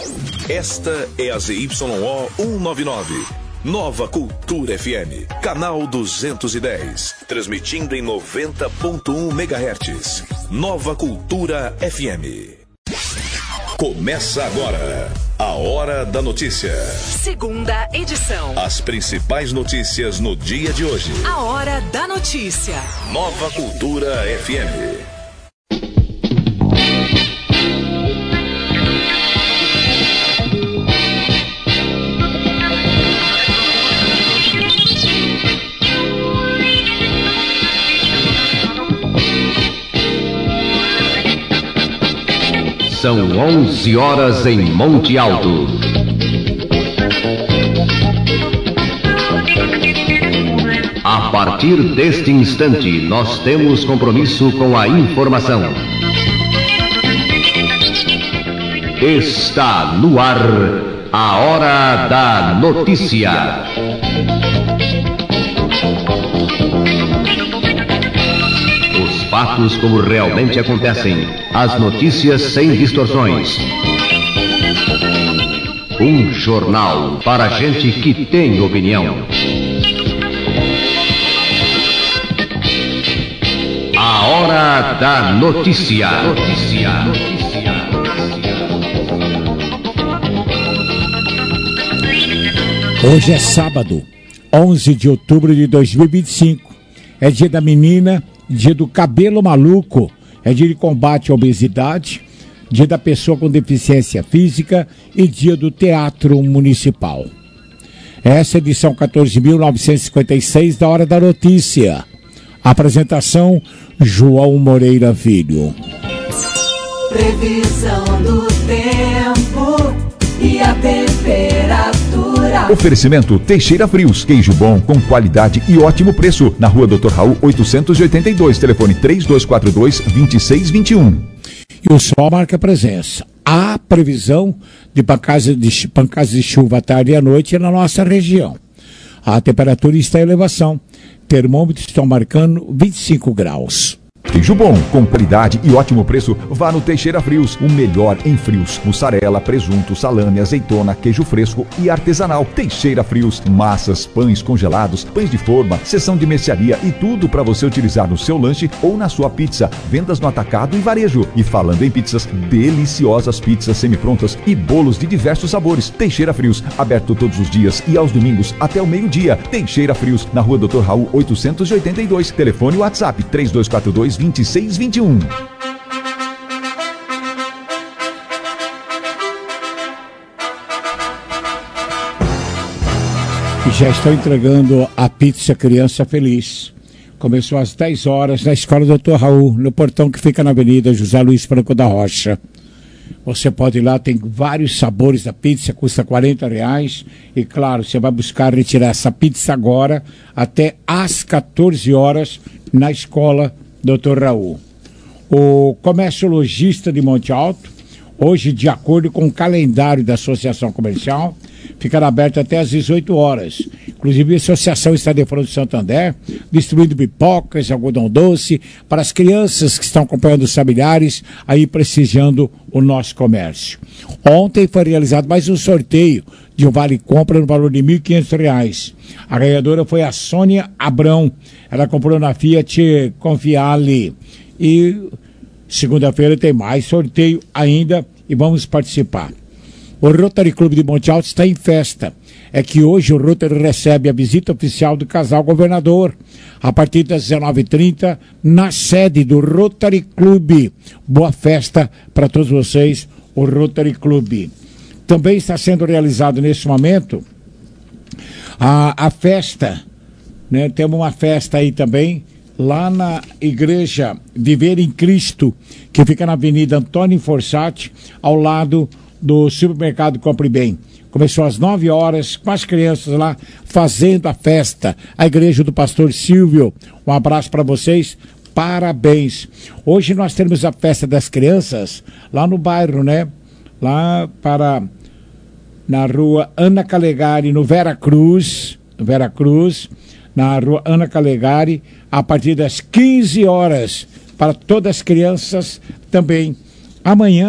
Esta é a ZYO 199. Nova Cultura FM, canal 210, transmitindo em 90.1 MHz. Nova Cultura FM. Começa agora a Hora da Notícia. Segunda edição. As principais notícias no dia de hoje. A Hora da Notícia. Nova Cultura FM. São 11 horas em Monte Alto. A partir deste instante, nós temos compromisso com a informação. Está no ar a Hora da Notícia. Fatos como realmente acontecem. As notícias sem distorções. Um jornal para gente que tem opinião. A Hora da Notícia. Hoje é sábado, 11 de outubro de 2025. É dia da menina, dia do cabelo maluco, é dia de combate à obesidade, dia da pessoa com deficiência física e dia do teatro municipal. Essa é a edição 14.956 da Hora da Notícia. Apresentação, João Moreira Filho. Previsão do tempo e a temperatura. Oferecimento Teixeira Frios, queijo bom com qualidade e ótimo preço. Na Rua Dr. Raul 882, telefone 3242-2621. E o sol marca presença. Há previsão de pancadas de chuva à tarde e à noite na nossa região. A temperatura está em elevação. Termômetros estão marcando 25 graus. Queijo bom, com qualidade e ótimo preço, vá no Teixeira Frios, o melhor em frios. Mussarela, presunto, salame, azeitona, queijo fresco e artesanal. Teixeira Frios, massas, pães congelados, pães de forma, seção de mercearia e tudo para você utilizar no seu lanche ou na sua pizza. Vendas no atacado e varejo. E falando em pizzas, deliciosas pizzas semi-prontas e bolos de diversos sabores. Teixeira Frios, aberto todos os dias e aos domingos até o meio-dia. Teixeira Frios, na Rua Dr. Raul 882, telefone WhatsApp 3242-2621. Já estão entregando a pizza Criança Feliz. Começou às 10 horas na Escola Dr. Raul, no portão que fica na Avenida José Luiz Franco da Rocha. Você pode ir lá, tem vários sabores da pizza, custa R$40. E claro, você vai buscar retirar essa pizza agora até às 14 horas na Escola Dr. Raul. O comércio lojista de Monte Alto, hoje, de acordo com o calendário da Associação Comercial, ficará aberto até às 18 horas. Inclusive, a Associação está de Fronte Santander, distribuindo pipocas, algodão doce, para as crianças que estão acompanhando os familiares, aí prestigiando o nosso comércio. Ontem foi realizado mais um sorteio de um vale-compra no valor de R$1.500. A ganhadora foi a Sônia Abrão. Ela comprou na Fiat Confiale. E segunda-feira tem mais sorteio ainda e vamos participar. O Rotary Clube de Monte Alto está em festa. É que hoje o Rotary recebe a visita oficial do casal governador, a partir das 19h30, na sede do Rotary Clube. Boa festa para todos vocês, o Rotary Clube. Também está sendo realizado nesse momento a festa, né? Temos uma festa aí também, lá na Igreja Viver em Cristo, que fica na Avenida Antônio Forsatti, ao lado do supermercado Compre Bem. Começou às 9 horas, com as crianças lá fazendo a festa. A igreja do pastor Silvio, um abraço para vocês, parabéns. Hoje nós temos a festa das crianças lá no bairro, né? Lá na rua Ana Calegari, no Vera Cruz, na rua Ana Calegari, a partir das 15 horas, para todas as crianças também. Amanhã,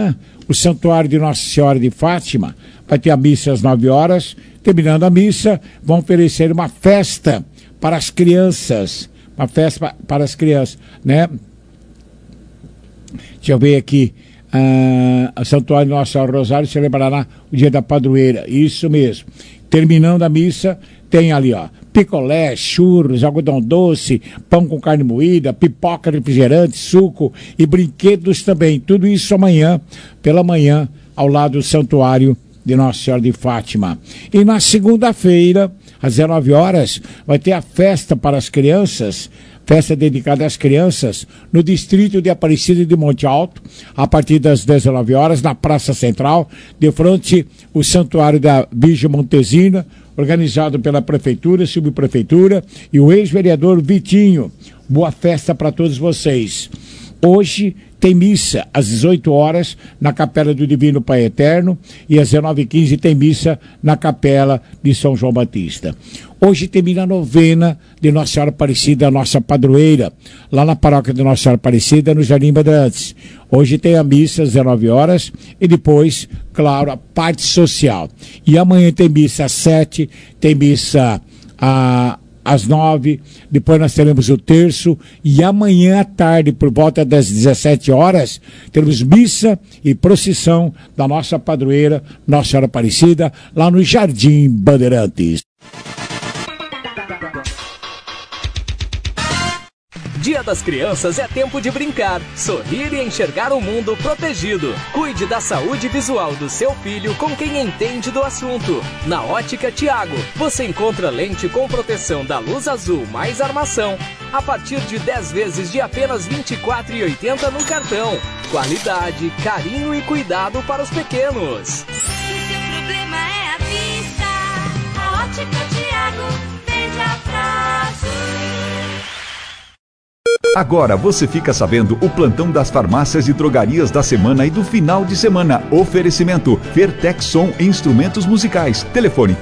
o Santuário de Nossa Senhora de Fátima vai ter a missa às 9 horas. Terminando a missa, vão oferecer uma festa para as crianças. Uma festa para as crianças, né? Deixa eu ver aqui. O Santuário de Nossa Senhora do Rosário celebrará o dia da padroeira. Isso mesmo. Terminando a missa, tem ali, ó, picolé, churros, algodão doce, pão com carne moída, pipoca, refrigerante, suco e brinquedos também. Tudo isso amanhã, pela manhã, ao lado do Santuário de Nossa Senhora de Fátima. E na segunda-feira, às 19 horas, vai ter a festa para as crianças, festa dedicada às crianças, no distrito de Aparecida de Monte Alto, a partir das 19 horas, na Praça Central, de frente o Santuário da Virgem Montesina, organizado pela Prefeitura, Subprefeitura e o ex-vereador Vitinho. Boa festa para todos vocês. Hoje tem missa às 18 horas na Capela do Divino Pai Eterno e às 19h15 tem missa na Capela de São João Batista. Hoje termina a novena de Nossa Senhora Aparecida, a nossa padroeira, lá na paróquia de Nossa Senhora Aparecida, no Jardim Bandeirantes. Hoje tem a missa às 19 horas e depois, claro, a parte social. E amanhã tem missa às 7, tem missa às 9, depois nós teremos o terço e amanhã à tarde, por volta das 17 horas, teremos missa e procissão da nossa padroeira, Nossa Senhora Aparecida, lá no Jardim Bandeirantes. Dia das Crianças é tempo de brincar, sorrir e enxergar o mundo protegido. Cuide da saúde visual do seu filho com quem entende do assunto. Na Ótica Tiago, você encontra lente com proteção da luz azul mais armação, a partir de 10 vezes de apenas R$ 24,80 no cartão. Qualidade, carinho e cuidado para os pequenos. Se seu problema é a vista, a Ótica Tiago veja prazo. Agora você fica sabendo o plantão das farmácias e drogarias da semana e do final de semana. Oferecimento Fertexson Instrumentos Musicais. Telefone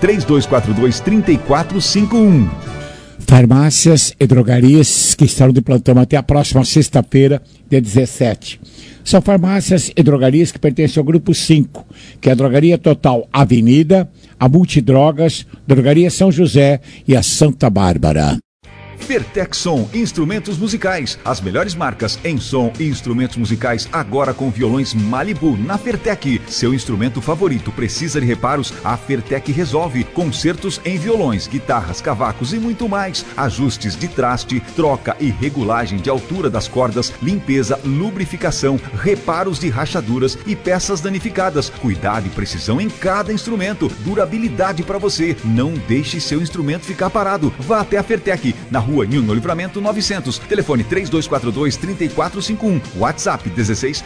3242-3451. Farmácias e drogarias que estarão de plantão até a próxima sexta-feira, dia 17. São farmácias e drogarias que pertencem ao grupo 5, que é a Drogaria Total Avenida, a Multidrogas, Drogaria São José e a Santa Bárbara. Fertexson Instrumentos Musicais, as melhores marcas em som e instrumentos musicais, agora com violões Malibu na Fertec. Seu instrumento favorito precisa de reparos? A Fertec resolve. Concertos em violões, guitarras, cavacos e muito mais. Ajustes de traste, troca e regulagem de altura das cordas, limpeza, lubrificação, reparos de rachaduras e peças danificadas. Cuidado e precisão em cada instrumento. Durabilidade para você. Não deixe seu instrumento ficar parado. Vá até a Fertec, na Rua Nilno Livramento 900, telefone 3242-3451, WhatsApp 16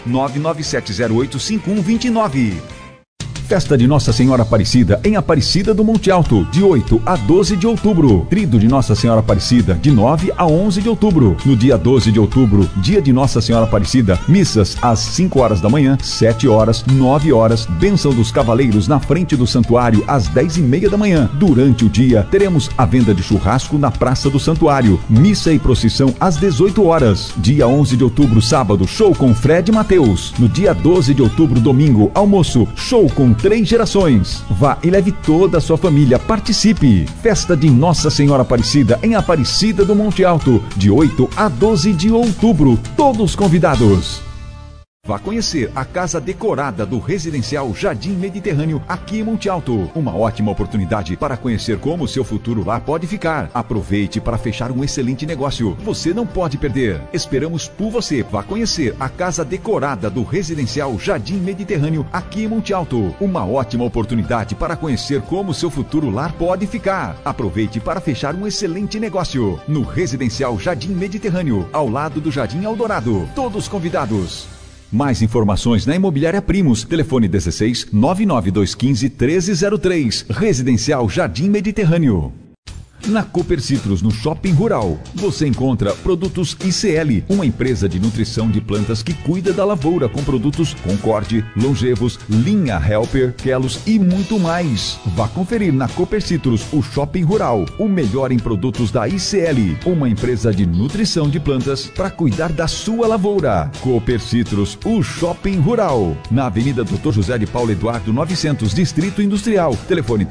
997085129. Festa de Nossa Senhora Aparecida em Aparecida do Monte Alto, de 8 a 12 de outubro. Trido de Nossa Senhora Aparecida, de 9 a 11 de outubro. No dia 12 de outubro, dia de Nossa Senhora Aparecida, missas às 5 horas da manhã, 7 horas, 9 horas, bênção dos cavaleiros na frente do santuário às 10h30 da manhã. Durante o dia, teremos a venda de churrasco na Praça do Santuário. Missa e procissão às 18 horas. Dia 11 de outubro, sábado, show com Fred Mateus. No dia 12 de outubro, domingo, almoço, show com 3 gerações. Vá e leve toda a sua família, participe. Festa de Nossa Senhora Aparecida em Aparecida do Monte Alto, de 8 a 12 de outubro. Todos convidados. Vá conhecer a casa decorada do residencial Jardim Mediterrâneo aqui em Monte Alto. Uma ótima oportunidade para conhecer como o seu futuro lá pode ficar. Aproveite para fechar um excelente negócio. Você não pode perder. Esperamos por você. Vá conhecer a casa decorada do residencial Jardim Mediterrâneo aqui em Monte Alto. Uma ótima oportunidade para conhecer como o seu futuro lar pode ficar. Aproveite para fechar um excelente negócio. No residencial Jardim Mediterrâneo, ao lado do Jardim Eldorado. Todos convidados. Mais informações na Imobiliária Primos. Telefone 16 99215 1303. Residencial Jardim Mediterrâneo. Na Copercitros, no Shopping Rural, você encontra produtos ICL, uma empresa de nutrição de plantas que cuida da lavoura com produtos Concorde, Longevos, Linha Helper, Kelos e muito mais. Vá conferir na Copercitros, o Shopping Rural, o melhor em produtos da ICL, uma empresa de nutrição de plantas para cuidar da sua lavoura. Copercitros, o Shopping Rural, na Avenida Dr. José de Paulo Eduardo 900, Distrito Industrial. Telefone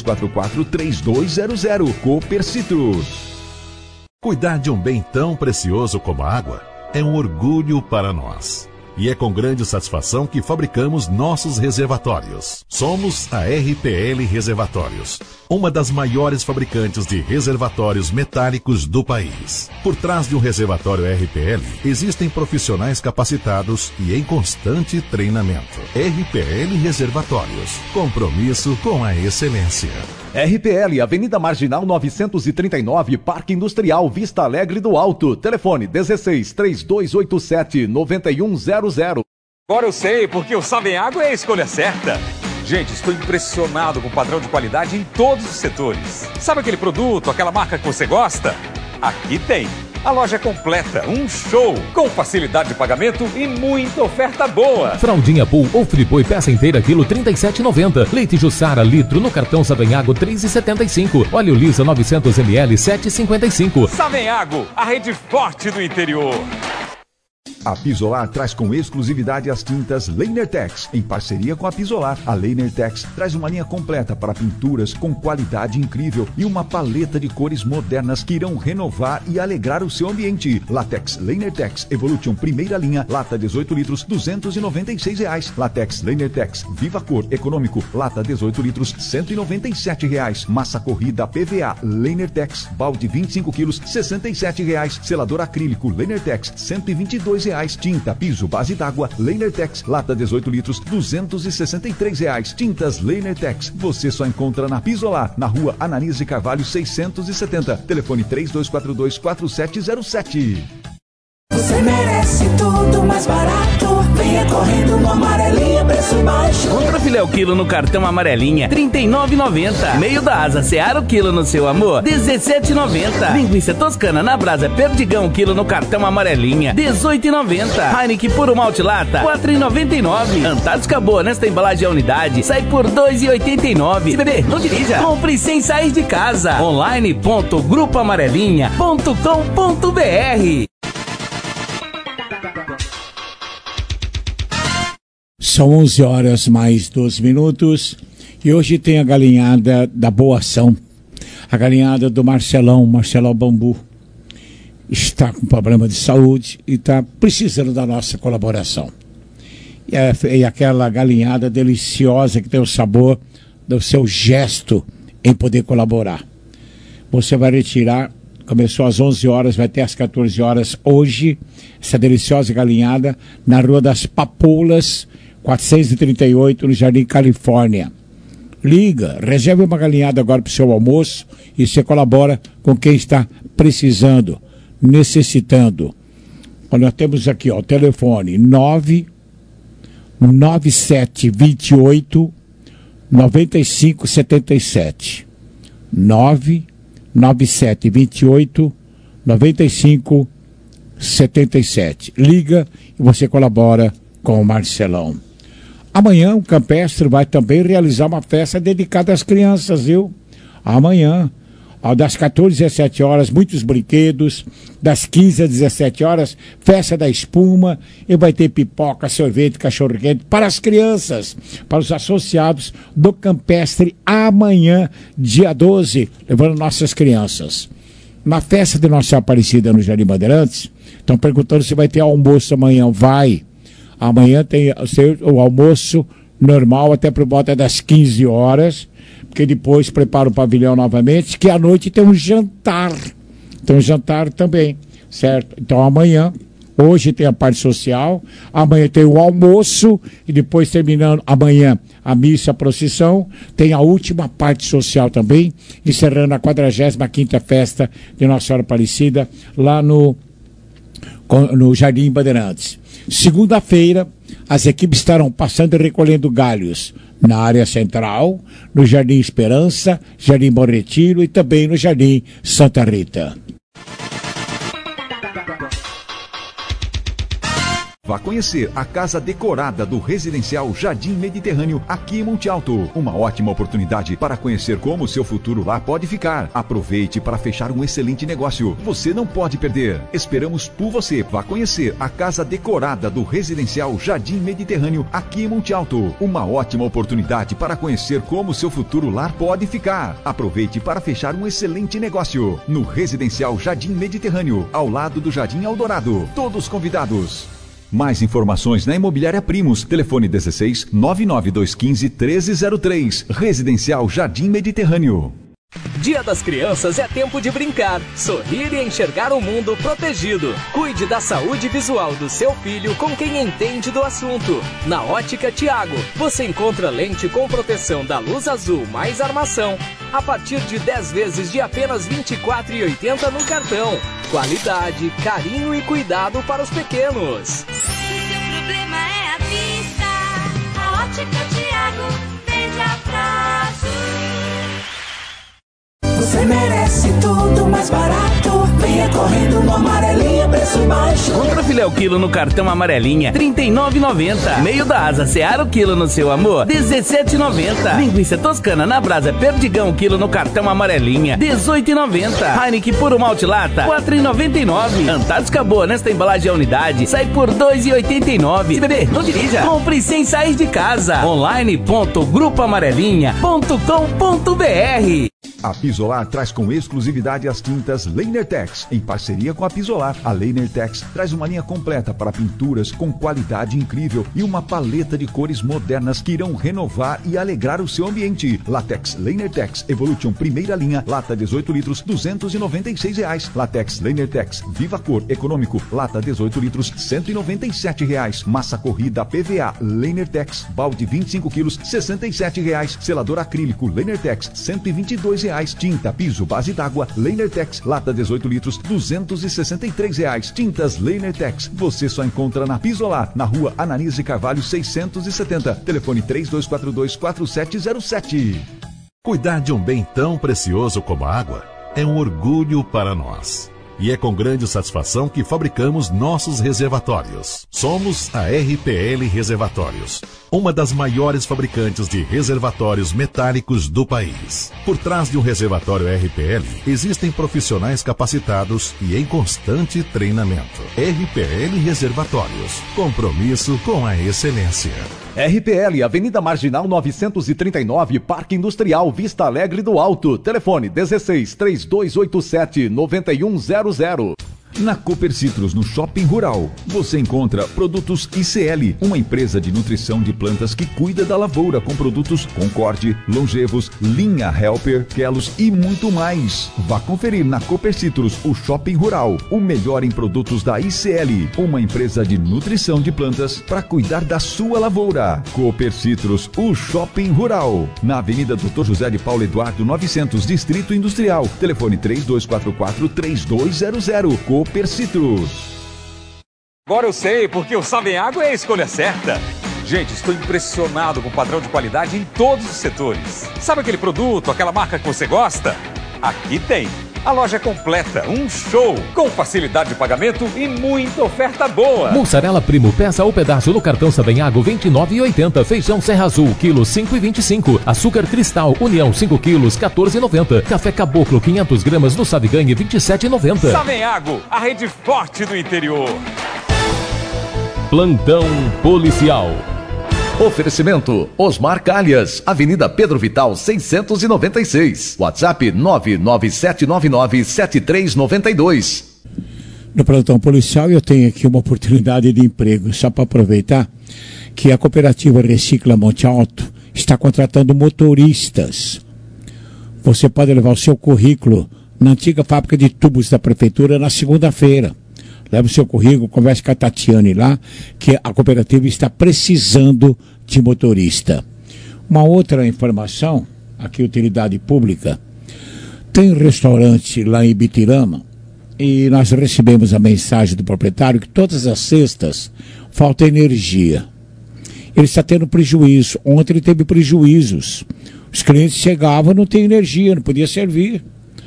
3244-3200. Copercitros. Cuidar de um bem tão precioso como a água é um orgulho para nós. E é com grande satisfação que fabricamos nossos reservatórios. Somos a RPL Reservatórios, uma das maiores fabricantes de reservatórios metálicos do país. Por trás de um reservatório RPL, existem profissionais capacitados e em constante treinamento. RPL Reservatórios, compromisso com a excelência. RPL, Avenida Marginal 939, Parque Industrial, Vista Alegre do Alto. Telefone 16-3287-9100. Agora eu sei, porque o Savenhago é a escolha certa. Gente, estou impressionado com o padrão de qualidade em todos os setores. Sabe aquele produto, aquela marca que você gosta? Aqui tem. A loja é completa, um show, com facilidade de pagamento e muita oferta boa. Fraldinha Pool ou Friboi peça inteira quilo R$ 37,90. Leite Jussara litro no cartão Savenhago R$ 3,75. Óleo Lisa 900 ml R$ 7,55. Savenhago, a rede forte do interior. A Pisolar traz com exclusividade as tintas Leinertex, em parceria com a Pisolar. A Leinertex traz uma linha completa para pinturas com qualidade incrível e uma paleta de cores modernas que irão renovar e alegrar o seu ambiente. Latex Leinertex Evolution primeira linha, lata 18 litros, R$ 296. Latex Leinertex Viva Cor Econômico, lata 18 litros, R$ 197. Massa corrida PVA Leinertex, balde 25 quilos, R$ 67. Selador acrílico Leinertex, R$ 122. Tinta piso base d'água Leinertex, lata 18 litros, R$ 263. Tintas Leinertex, você só encontra na Pisolar, na rua Ananise Carvalho 670. Telefone 3242-4707. Você merece tudo mais barato. Venha correndo no Amarelinha, preço baixo. Contra filé o quilo no cartão Amarelinha, R$ 39,90. Meio da asa Seara o quilo no seu amor, R$ 17,90. Linguiça toscana na brasa Perdigão o quilo no cartão Amarelinha, R$ 18,90. Heineken puro malte lata, R$ 4,99. Antártica Boa nesta embalagem a unidade sai por R$ 2,89. Se beber, não dirija. Compre sem sair de casa. online.grupoamarelinha.com.br. São 11 horas mais 12 minutos e hoje tem a galinhada da Boa Ação, a galinhada do Marcelão Bambu. Está com problema de saúde e está precisando da nossa colaboração. E aquela galinhada deliciosa que tem o sabor do seu gesto em poder colaborar. Você vai retirar, começou às 11 horas, vai até às 14 horas hoje, essa deliciosa galinhada na Rua das Papoulas, 438, no Jardim Califórnia. Liga, reserve uma galinhada agora para o seu almoço e você colabora com quem está precisando, necessitando. Nós temos aqui o telefone 99728 9577. 99728 9577. Liga e você colabora com o Marcelão. Amanhã o Campestre vai também realizar uma festa dedicada às crianças, viu? Amanhã, das 14 às 17 horas, muitos brinquedos. Das 15 às 17 horas, festa da espuma. E vai ter pipoca, sorvete, cachorro-quente para as crianças, para os associados do Campestre amanhã, dia 12, levando nossas crianças. Na festa de Nossa Senhora Aparecida no Jardim Bandeirantes, estão perguntando se vai ter almoço amanhã. Vai. Amanhã tem o almoço normal até por volta das 15 horas, porque depois prepara o pavilhão novamente, que à noite tem um jantar. Tem um jantar também, certo? Então amanhã, hoje tem a parte social, amanhã tem o almoço, e depois terminando amanhã a missa, a procissão, tem a última parte social também, encerrando a 45ª festa de Nossa Senhora Aparecida, lá no Jardim Bandeirantes. Segunda-feira, as equipes estarão passando e recolhendo galhos na área central, no Jardim Esperança, Jardim Bom Retiro e também no Jardim Santa Rita. Vá conhecer a casa decorada do Residencial Jardim Mediterrâneo, aqui em Monte Alto. Uma ótima oportunidade para conhecer como o seu futuro lá pode ficar. Aproveite para fechar um excelente negócio. Você não pode perder. Esperamos por você. Vá conhecer a casa decorada do Residencial Jardim Mediterrâneo, aqui em Monte Alto. Uma ótima oportunidade para conhecer como o seu futuro lá pode ficar. Aproveite para fechar um excelente negócio. No Residencial Jardim Mediterrâneo, ao lado do Jardim Eldorado. Todos convidados. Mais informações na Imobiliária Primos. Telefone 16 99215 1303. Residencial Jardim Mediterrâneo. Dia das Crianças é tempo de brincar, sorrir e enxergar o mundo protegido. Cuide da saúde visual do seu filho com quem entende do assunto. Na Ótica Tiago, você encontra lente com proteção da luz azul mais armação a partir de 10 vezes de apenas R$ 24,80 no cartão. Qualidade, carinho e cuidado para os pequenos. Se seu problema é a vista, a Ótica Tiago vende a prazo. Você merece tudo mais barato. Venha correndo no Amarelinha, preço baixo. Contra filé o quilo no cartão Amarelinha, R$ 39,90. Meio da asa Seara o quilo no seu amor, R$ 17,90. Linguiça toscana na brasa Perdigão o quilo no cartão Amarelinha, R$ 18,90. Heineken puro malte lata, R$ 4,99. Antártica Boa nesta embalagem a unidade sai por R$ 2,89. Se beber, não dirija. Compre sem sair de casa. online.grupoamarelinha.com.br. A Pisolar traz com exclusividade as tintas Leinertex. Em parceria com a Pisolar, a Leinertex traz uma linha completa para pinturas com qualidade incrível e uma paleta de cores modernas que irão renovar e alegrar o seu ambiente. Latex Leinertex Evolution primeira linha, lata 18 litros, R$ 296. Latex Leinertex Viva Cor Econômico, lata 18 litros, R$ 197. Massa corrida PVA Leinertex, balde 25 quilos, R$ 67. Selador acrílico Leinertex, R$ 122. Tinta piso base d'água Leinertex, lata 18 litros, R$ 263. Tintas Leinertex, você só encontra na Pisolar, na rua Ananise Carvalho 670. Telefone 3242-4707. Cuidar de um bem tão precioso como a água é um orgulho para nós. E é com grande satisfação que fabricamos nossos reservatórios. Somos a RPL Reservatórios, uma das maiores fabricantes de reservatórios metálicos do país. Por trás de um reservatório RPL, existem profissionais capacitados e em constante treinamento. RPL Reservatórios, compromisso com a excelência. RPL, Avenida Marginal 939, Parque Industrial, Vista Alegre do Alto. Telefone 16 3287 9100. Na Cooper Citrus, no Shopping Rural, você encontra produtos ICL, uma empresa de nutrição de plantas que cuida da lavoura com produtos Concorde, Longevos, Linha Helper, Kelos e muito mais. Vá conferir na Cooper Citrus, o Shopping Rural, o melhor em produtos da ICL, uma empresa de nutrição de plantas para cuidar da sua lavoura. Cooper Citrus, o Shopping Rural, na Avenida Dr. José de Paulo Eduardo 900, Distrito Industrial. Telefone 3244-3200. Cooper Citrus. Agora eu sei, porque o Savenhago é a escolha certa. Gente, estou impressionado com o padrão de qualidade em todos os setores. Sabe aquele produto, aquela marca que você gosta? Aqui tem. A loja completa, um show, com facilidade de pagamento e muita oferta boa. Mussarela Primo, peça ou pedaço no cartão Savenhago, R$ 29,80. Feijão Serra Azul, quilo 5,25. Açúcar Cristal, União 5 quilos, R$ 14,90. Café Caboclo, 500 gramas no Saviganhe, R$ 27,90. Savenhago, a rede forte do interior. Plantão Policial. Oferecimento Osmar Calhas, Avenida Pedro Vital 696, WhatsApp 997997392. No Plantão Policial eu tenho aqui uma oportunidade de emprego, só para aproveitar que a cooperativa Recicla Monte Alto está contratando motoristas. Você pode levar o seu currículo na antiga fábrica de tubos da prefeitura na segunda-feira. Leve o seu currículo, converse com a Tatiane lá, que a cooperativa está precisando de motorista. Uma outra informação, aqui utilidade pública, tem um restaurante lá em Bitirama e nós recebemos a mensagem do proprietário que todas as sextas falta energia. ele está tendo prejuízo. Ontem ele teve prejuízos. Os clientes chegavam, não tem energia, não podia servir.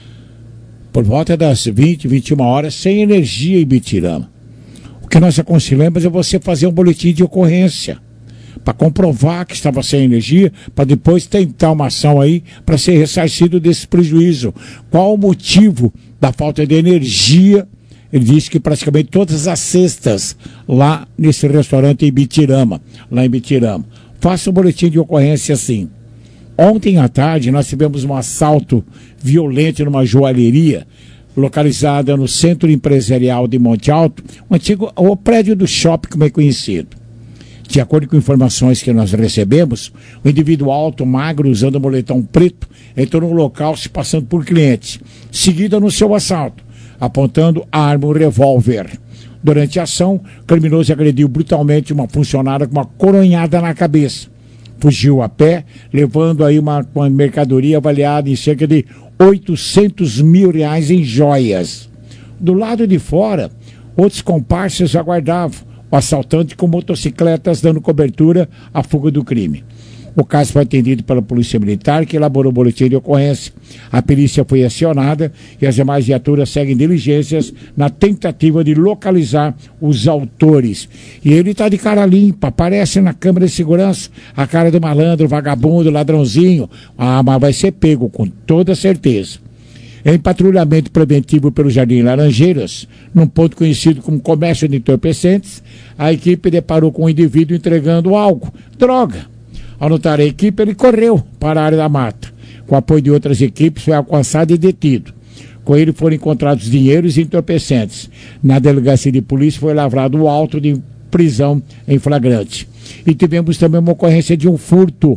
Por volta das 20, 21 horas, sem energia em Bitirama. O que nós aconselhamos é você fazer um boletim de ocorrência, para comprovar que estava sem energia, para depois tentar uma ação aí, para ser ressarcido desse prejuízo. Qual o motivo da falta de energia? Ele disse que praticamente todas as cestas lá nesse restaurante em Bitirama, lá em Bitirama. Faça um boletim de ocorrência assim. Ontem à tarde nós tivemos um assalto violento numa joalheria localizada no Centro Empresarial de Monte Alto, o prédio do shopping, como é conhecido. De acordo com informações que nós recebemos, o indivíduo alto, magro, usando um moletom preto, entrou no local se passando por cliente. Seguida no seu assalto, apontando a arma, um revólver. Durante a ação, o criminoso agrediu brutalmente uma funcionária com uma coronhada na cabeça. Fugiu a pé, levando aí uma mercadoria avaliada em cerca de R$800 mil em joias. Do lado de fora, outros comparsas aguardavam o assaltante com motocicletas dando cobertura à fuga do crime. O caso foi atendido pela Polícia Militar, que elaborou o boletim de ocorrência. A perícia foi acionada e as demais viaturas seguem diligências na tentativa de localizar os autores. E ele está de cara limpa, aparece na câmera de segurança a cara do malandro, vagabundo, ladrãozinho. Ah, mas vai ser pego, com toda certeza. Em patrulhamento preventivo pelo Jardim Laranjeiras, num ponto conhecido como comércio de entorpecentes, a equipe deparou com um indivíduo entregando algo, droga. Ao notar a equipe, ele correu para a área da mata. Com o apoio de outras equipes, foi alcançado e detido. Com ele foram encontrados dinheiros e entorpecentes. Na delegacia de polícia foi lavrado o auto de prisão em flagrante. E tivemos também uma ocorrência de um furto.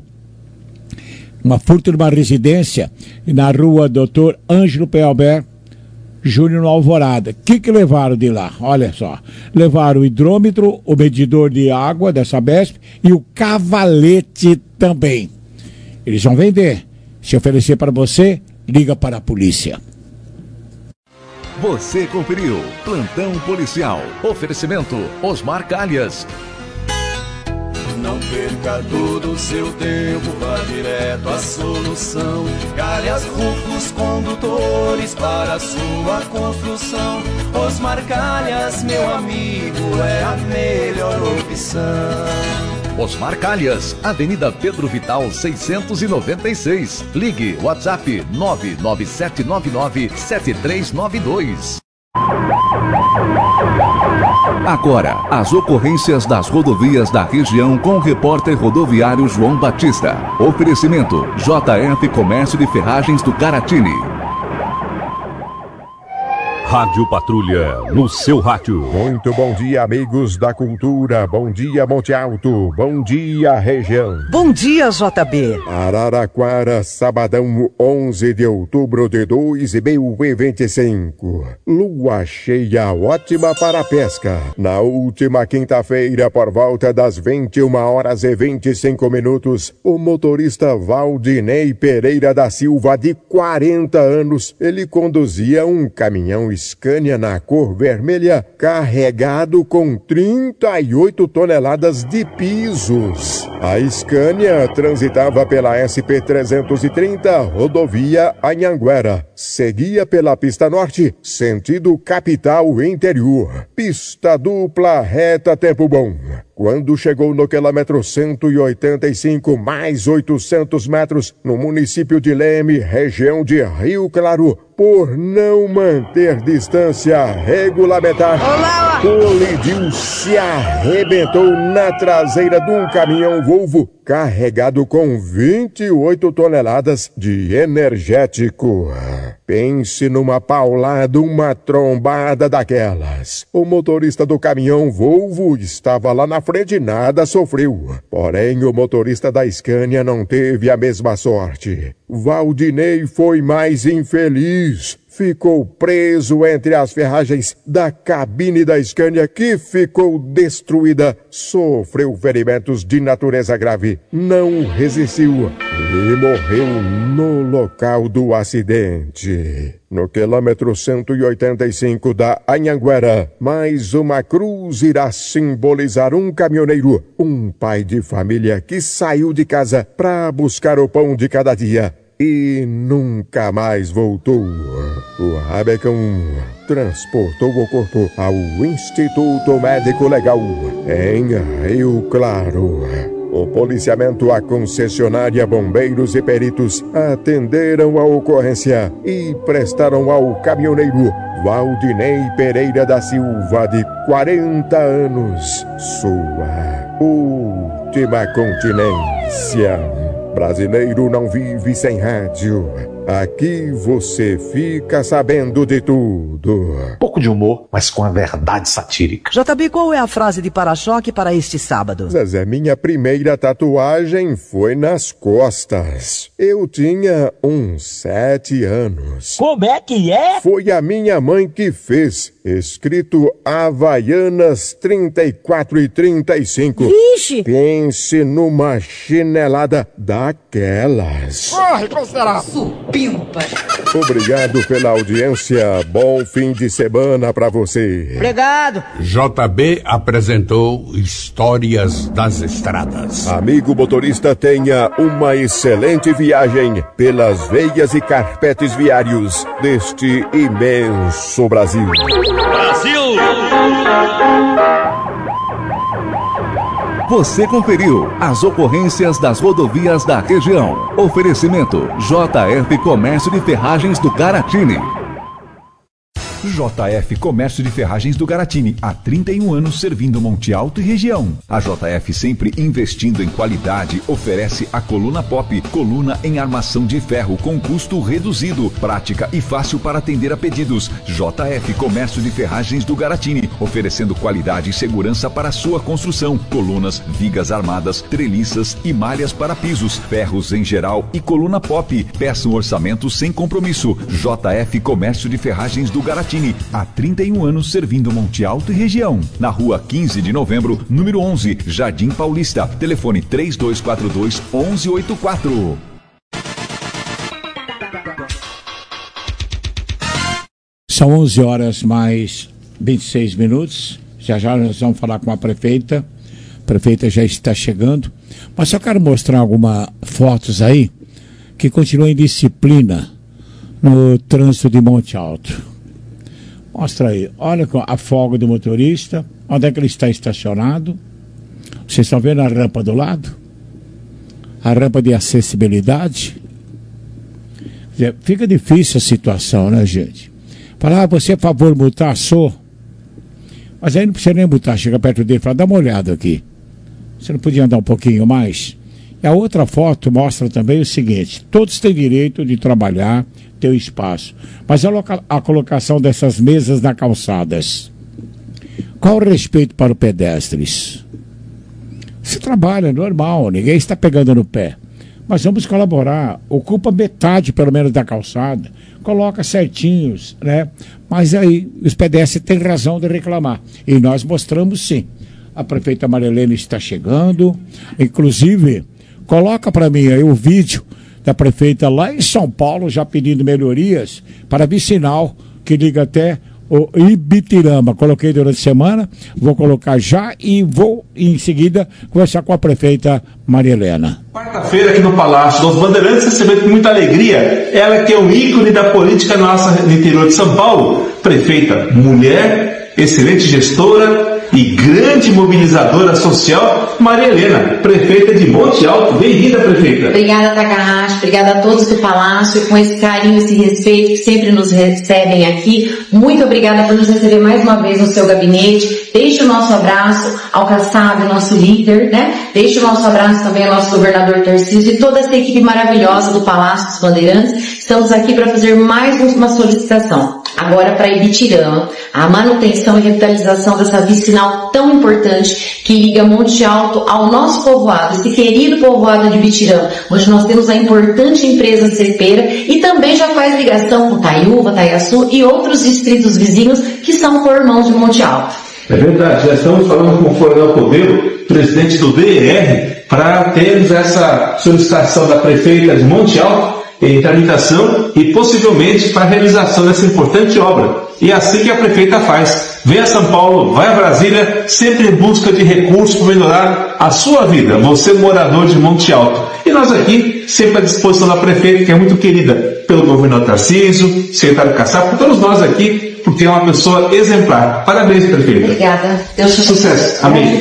Uma furto de uma residência na rua Dr. Ângelo P. Albert Júnior, no Alvorada. O que levaram de lá? Olha só. Levaram o hidrômetro, o medidor de água da Sabesp e o cavalete também. Eles vão vender. Se oferecer para você, liga para a polícia. Você conferiu Plantão Policial. Oferecimento Osmar Calhas. Não perca todo o seu tempo, vá direto à solução. Calhas, Rufos, condutores para a sua construção. Osmar Calhas, meu amigo, é a melhor opção. Osmar Calhas, Avenida Pedro Vital 696. Ligue WhatsApp 997997392. Agora, as ocorrências das rodovias da região com o repórter rodoviário João Batista. Oferecimento JF Comércio de Ferragens do Caratini. Rádio Patrulha, no seu rádio. Muito bom dia, amigos da cultura. Bom dia, Monte Alto. Bom dia, região. Bom dia, JB. Araraquara, sabadão, 11 de outubro de 2025. Lua cheia, ótima para a pesca. Na última quinta-feira, por volta das 21h25, o motorista Valdinei Pereira da Silva, de 40 anos, ele conduzia um caminhão Scania na cor vermelha, carregado com 38 toneladas de pisos. A Scania transitava pela SP-330, rodovia Anhanguera. Seguia pela pista norte, sentido capital interior. Pista dupla, reta, tempo bom. Quando chegou no quilômetro 185, mais 800 metros, no município de Leme, região de Rio Claro, por não manter distância regulamentar, colidiu, se arrebentou na traseira de um caminhão Volvo carregado com 28 toneladas de energético. Pense numa paulada, uma trombada daquelas. O motorista do caminhão Volvo estava lá na frente e nada sofreu. Porém, o motorista da Scania não teve a mesma sorte. Valdinei foi mais infeliz. Ficou preso entre as ferragens da cabine da Scania, que ficou destruída. Sofreu ferimentos de natureza grave. Não resistiu. e morreu no local do acidente. No quilômetro 185 da Anhanguera, mais uma cruz irá simbolizar um caminhoneiro, um pai de família que saiu de casa para buscar o pão de cada dia e nunca mais voltou. O Rabecão transportou o corpo ao Instituto Médico Legal em Rio Claro. O policiamento, a concessionária, bombeiros e peritos atenderam a ocorrência e prestaram ao caminhoneiro Valdinei Pereira da Silva, de 40 anos, sua última continência. Brasileiro não vive sem rádio. Aqui você fica sabendo de tudo. Pouco de humor, mas com a verdade satírica. JB, qual é a frase de para-choque para este sábado? Zezé, minha primeira tatuagem foi nas costas. Eu tinha uns 7 anos. Como é que é? Foi a minha mãe que fez. Escrito Havaianas 34 e 35. Vixe! Pense numa chinelada daquelas. Corre, considerar supimpa. Obrigado pela audiência. Bom fim de semana pra você. Obrigado. JB apresentou Histórias das Estradas. Amigo motorista, tenha uma excelente viagem pelas veias e carpetes viários deste imenso Brasil. Brasil! Você conferiu as ocorrências das rodovias da região. Oferecimento JF Comércio de Ferragens do Garatini. JF Comércio de Ferragens do Garatini, há 31 anos servindo Monte Alto e região. A JF, sempre investindo em qualidade, oferece a coluna pop, coluna em armação de ferro com custo reduzido, prática e fácil para atender a pedidos. JF Comércio de Ferragens do Garatini, oferecendo qualidade e segurança para sua construção. Colunas, vigas armadas, treliças e malhas para pisos, ferros em geral e coluna pop. Peça um orçamento sem compromisso. JF Comércio de Ferragens do Garatini, há 31 anos servindo Monte Alto e região. Na rua 15 de novembro, número 11, Jardim Paulista. Telefone 3242-1184. São 11 horas mais 26 minutos. Já já nós vamos falar com a prefeita. A prefeita já está chegando. Mas só quero mostrar algumas fotos aí que continuam em disciplina no trânsito de Monte Alto. Mostra aí, olha a folga do motorista, onde é que ele está estacionado. Vocês estão vendo a rampa do lado? A rampa de acessibilidade. Fica difícil a situação, né, gente? Falar, você é a favor de multar? Sou. Mas aí não precisa nem multar, chega perto dele e fala, dá uma olhada aqui. Você não podia andar um pouquinho mais? E a outra foto mostra também o seguinte, todos têm direito de trabalhar, ter o espaço, mas a colocação dessas mesas na calçadas, qual o respeito para os pedestres? Se trabalha normal, ninguém está pegando no pé, mas vamos colaborar, ocupa metade pelo menos da calçada, coloca certinhos, né? Mas aí os pedestres têm razão de reclamar, e nós mostramos sim. A prefeita Marilene está chegando, inclusive coloca para mim aí o vídeo da prefeita lá em São Paulo, já pedindo melhorias para a vicinal, que liga até o Ibitirama. Coloquei durante a semana, vou colocar já e vou em seguida conversar com a prefeita Maria Helena. Quarta-feira aqui no Palácio dos Bandeirantes, recebendo com muita alegria, ela que é um ícone da política nossa no interior de São Paulo, prefeita mulher, excelente gestora e grande mobilizadora social, Maria Helena, prefeita de Monte Alto. Bem-vinda, prefeita. Obrigada, Takahashi, obrigada a todos do Palácio, com esse carinho, esse respeito que sempre nos recebem aqui. Muito obrigada por nos receber mais uma vez no seu gabinete. Deixe o nosso abraço ao Kassab, nosso líder, né? Deixe o nosso abraço também ao nosso governador Tarcísio e toda essa equipe maravilhosa do Palácio dos Bandeirantes. Estamos aqui para fazer mais uma solicitação. Agora para Ibitirama, a manutenção e revitalização dessa vicinal tão importante que liga Monte Alto ao nosso povoado, esse querido povoado de Ibitirama, onde nós temos a importante empresa cepeira e também já faz ligação com Taiúva, Taiaçu e outros distritos vizinhos que são co-irmãos de Monte Alto. É verdade, já estamos falando com o Coronel Covelo, presidente do DER, para termos essa solicitação da prefeita de Monte Alto em tramitação e possivelmente para a realização dessa importante obra. E é assim que a prefeita faz. Vem a São Paulo, vai a Brasília, sempre em busca de recursos para melhorar a sua vida, você morador de Monte Alto. E nós aqui, sempre à disposição da prefeita, que é muito querida pelo governador Tarcísio, secretário Kassab, por todos nós aqui, porque é uma pessoa exemplar. Parabéns, prefeita. Obrigada. Deus te sucesso. Amém.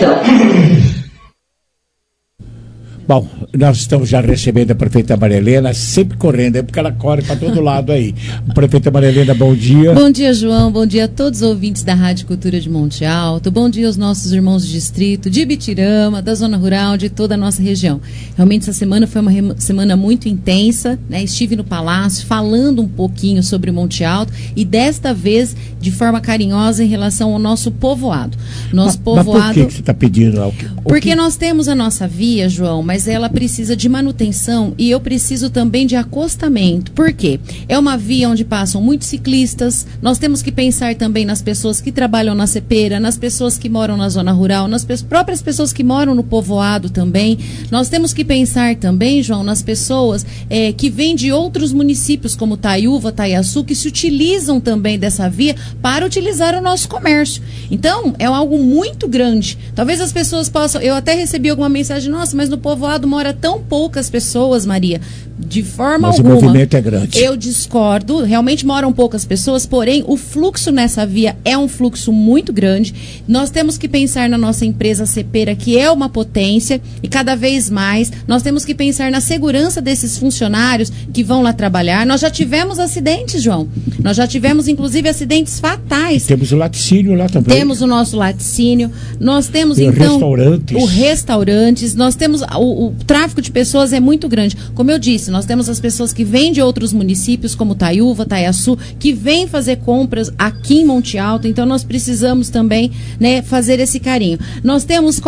Bom, nós estamos já recebendo a prefeita Maria Helena, sempre correndo, é porque ela corre para todo lado aí. Prefeita Maria Helena, bom dia. Bom dia, João, bom dia a todos os ouvintes da Rádio Cultura de Monte Alto, bom dia aos nossos irmãos do distrito, de Ibitirama, da zona rural, de toda a nossa região. Realmente essa semana foi uma semana muito intensa, né? Estive no Palácio falando um pouquinho sobre Monte Alto e desta vez de forma carinhosa em relação ao nosso povoado. Nosso povoado. Mas por que você está pedindo? Porque nós temos a nossa via, João, mas ela precisa de manutenção e eu preciso também de acostamento. Por quê? É uma via onde passam muitos ciclistas, nós temos que pensar também nas pessoas que trabalham na cepeira, nas pessoas que moram na zona rural, nas próprias pessoas que moram no povoado também. Nós temos que pensar também, João, nas pessoas que vêm de outros municípios como Taiúva, Taiaçu, que se utilizam também dessa via para utilizar o nosso comércio. Então, é algo muito grande. Talvez as pessoas possam... Eu até recebi alguma mensagem, nossa, mas no povoado mora tão poucas pessoas, Maria. De forma mas alguma. O movimento é grande. Eu discordo, realmente moram poucas pessoas, porém o fluxo nessa via é um fluxo muito grande. Nós temos que pensar na nossa empresa cepeira, que é uma potência, e cada vez mais nós temos que pensar na segurança desses funcionários que vão lá trabalhar. Nós já tivemos acidentes, João. Nós já tivemos, inclusive, acidentes fatais. Temos o laticínio lá também. Temos o nosso laticínio. Nós temos, então, restaurantes. Nós temos o tráfico de pessoas é muito grande. Como eu disse, nós temos as pessoas que vêm de outros municípios, como Taiúva, Taiaçu, que vêm fazer compras aqui em Monte Alto, então nós precisamos também, né, fazer esse carinho. Nós temos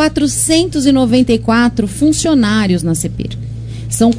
494 funcionários na cepeira. São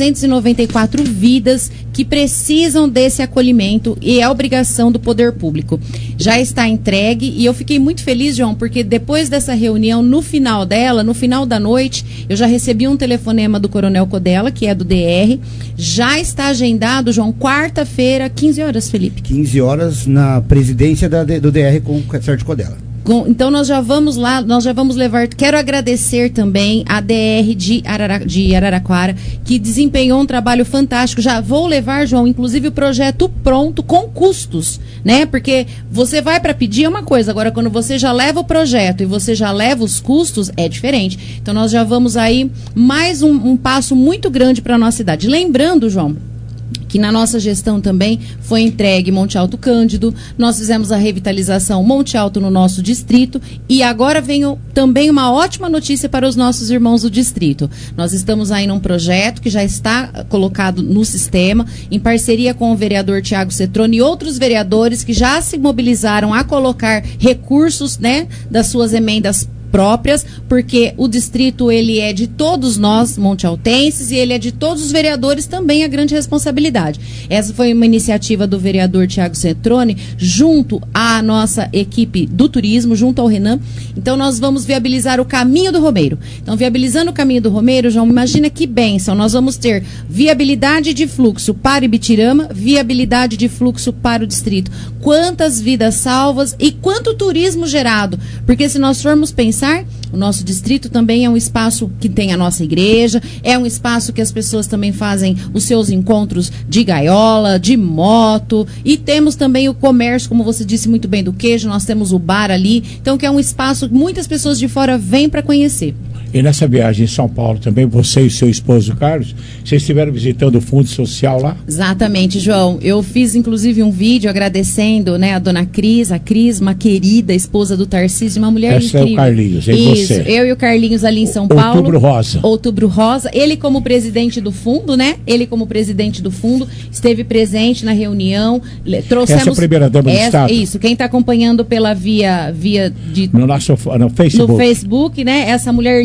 494 vidas que precisam desse acolhimento e é obrigação do poder público. Já está entregue e eu fiquei muito feliz, João, porque depois dessa reunião, no final dela, no final da noite, eu já recebi um telefonema do Coronel Codella, que é do DR. Já está agendado, João, quarta-feira, 15 horas, Felipe. 15 horas na presidência do DR com o Sérgio Codella. Então nós já vamos lá, nós já vamos levar. Quero agradecer também a DR de Araraquara, que desempenhou um trabalho fantástico. Já vou levar, João, inclusive o projeto pronto com custos, né? Porque você vai para pedir uma coisa, agora quando você já leva o projeto e você já leva os custos, é diferente. Então nós já vamos aí mais um passo muito grande para a nossa cidade. Lembrando, João, que na nossa gestão também foi entregue Monte Alto Cândido, nós fizemos a revitalização Monte Alto no nosso distrito e agora vem também uma ótima notícia para os nossos irmãos do distrito. Nós estamos aí num projeto que já está colocado no sistema, em parceria com o vereador Tiago Cetrone e outros vereadores que já se mobilizaram a colocar recursos, né, das suas emendas próprias, porque o distrito ele é de todos nós montealtenses e ele é de todos os vereadores também a grande responsabilidade. Essa foi uma iniciativa do vereador Tiago Cetrone junto à nossa equipe do turismo, junto ao Renan. Então nós vamos viabilizar o caminho do Romeiro. Então viabilizando o caminho do Romeiro, João, imagina que bênção, nós vamos ter viabilidade de fluxo para Ibitirama, viabilidade de fluxo para o distrito. Quantas vidas salvas e quanto turismo gerado, porque se nós formos pensar, o nosso distrito também é um espaço que tem a nossa igreja, é um espaço que as pessoas também fazem os seus encontros de gaiola, de moto, e temos também o comércio, como você disse muito bem, do queijo, nós temos o bar ali, então que é um espaço que muitas pessoas de fora vêm para conhecer. E nessa viagem em São Paulo também, você e seu esposo Carlos, vocês estiveram visitando o Fundo Social lá? Exatamente, João. Eu fiz inclusive um vídeo agradecendo, né, a dona Cris, uma querida esposa do Tarcísio, uma mulher incrível. Essa é o Carlinhos, é você. Eu e o Carlinhos ali em São Paulo. Outubro Rosa. Outubro Rosa. Ele como presidente do fundo, né? Ele como presidente do fundo esteve presente na reunião. Trouxemos essa primeira-dama do Estado? Isso. Quem está acompanhando pela via de... No Facebook. No Facebook, né? Essa mulher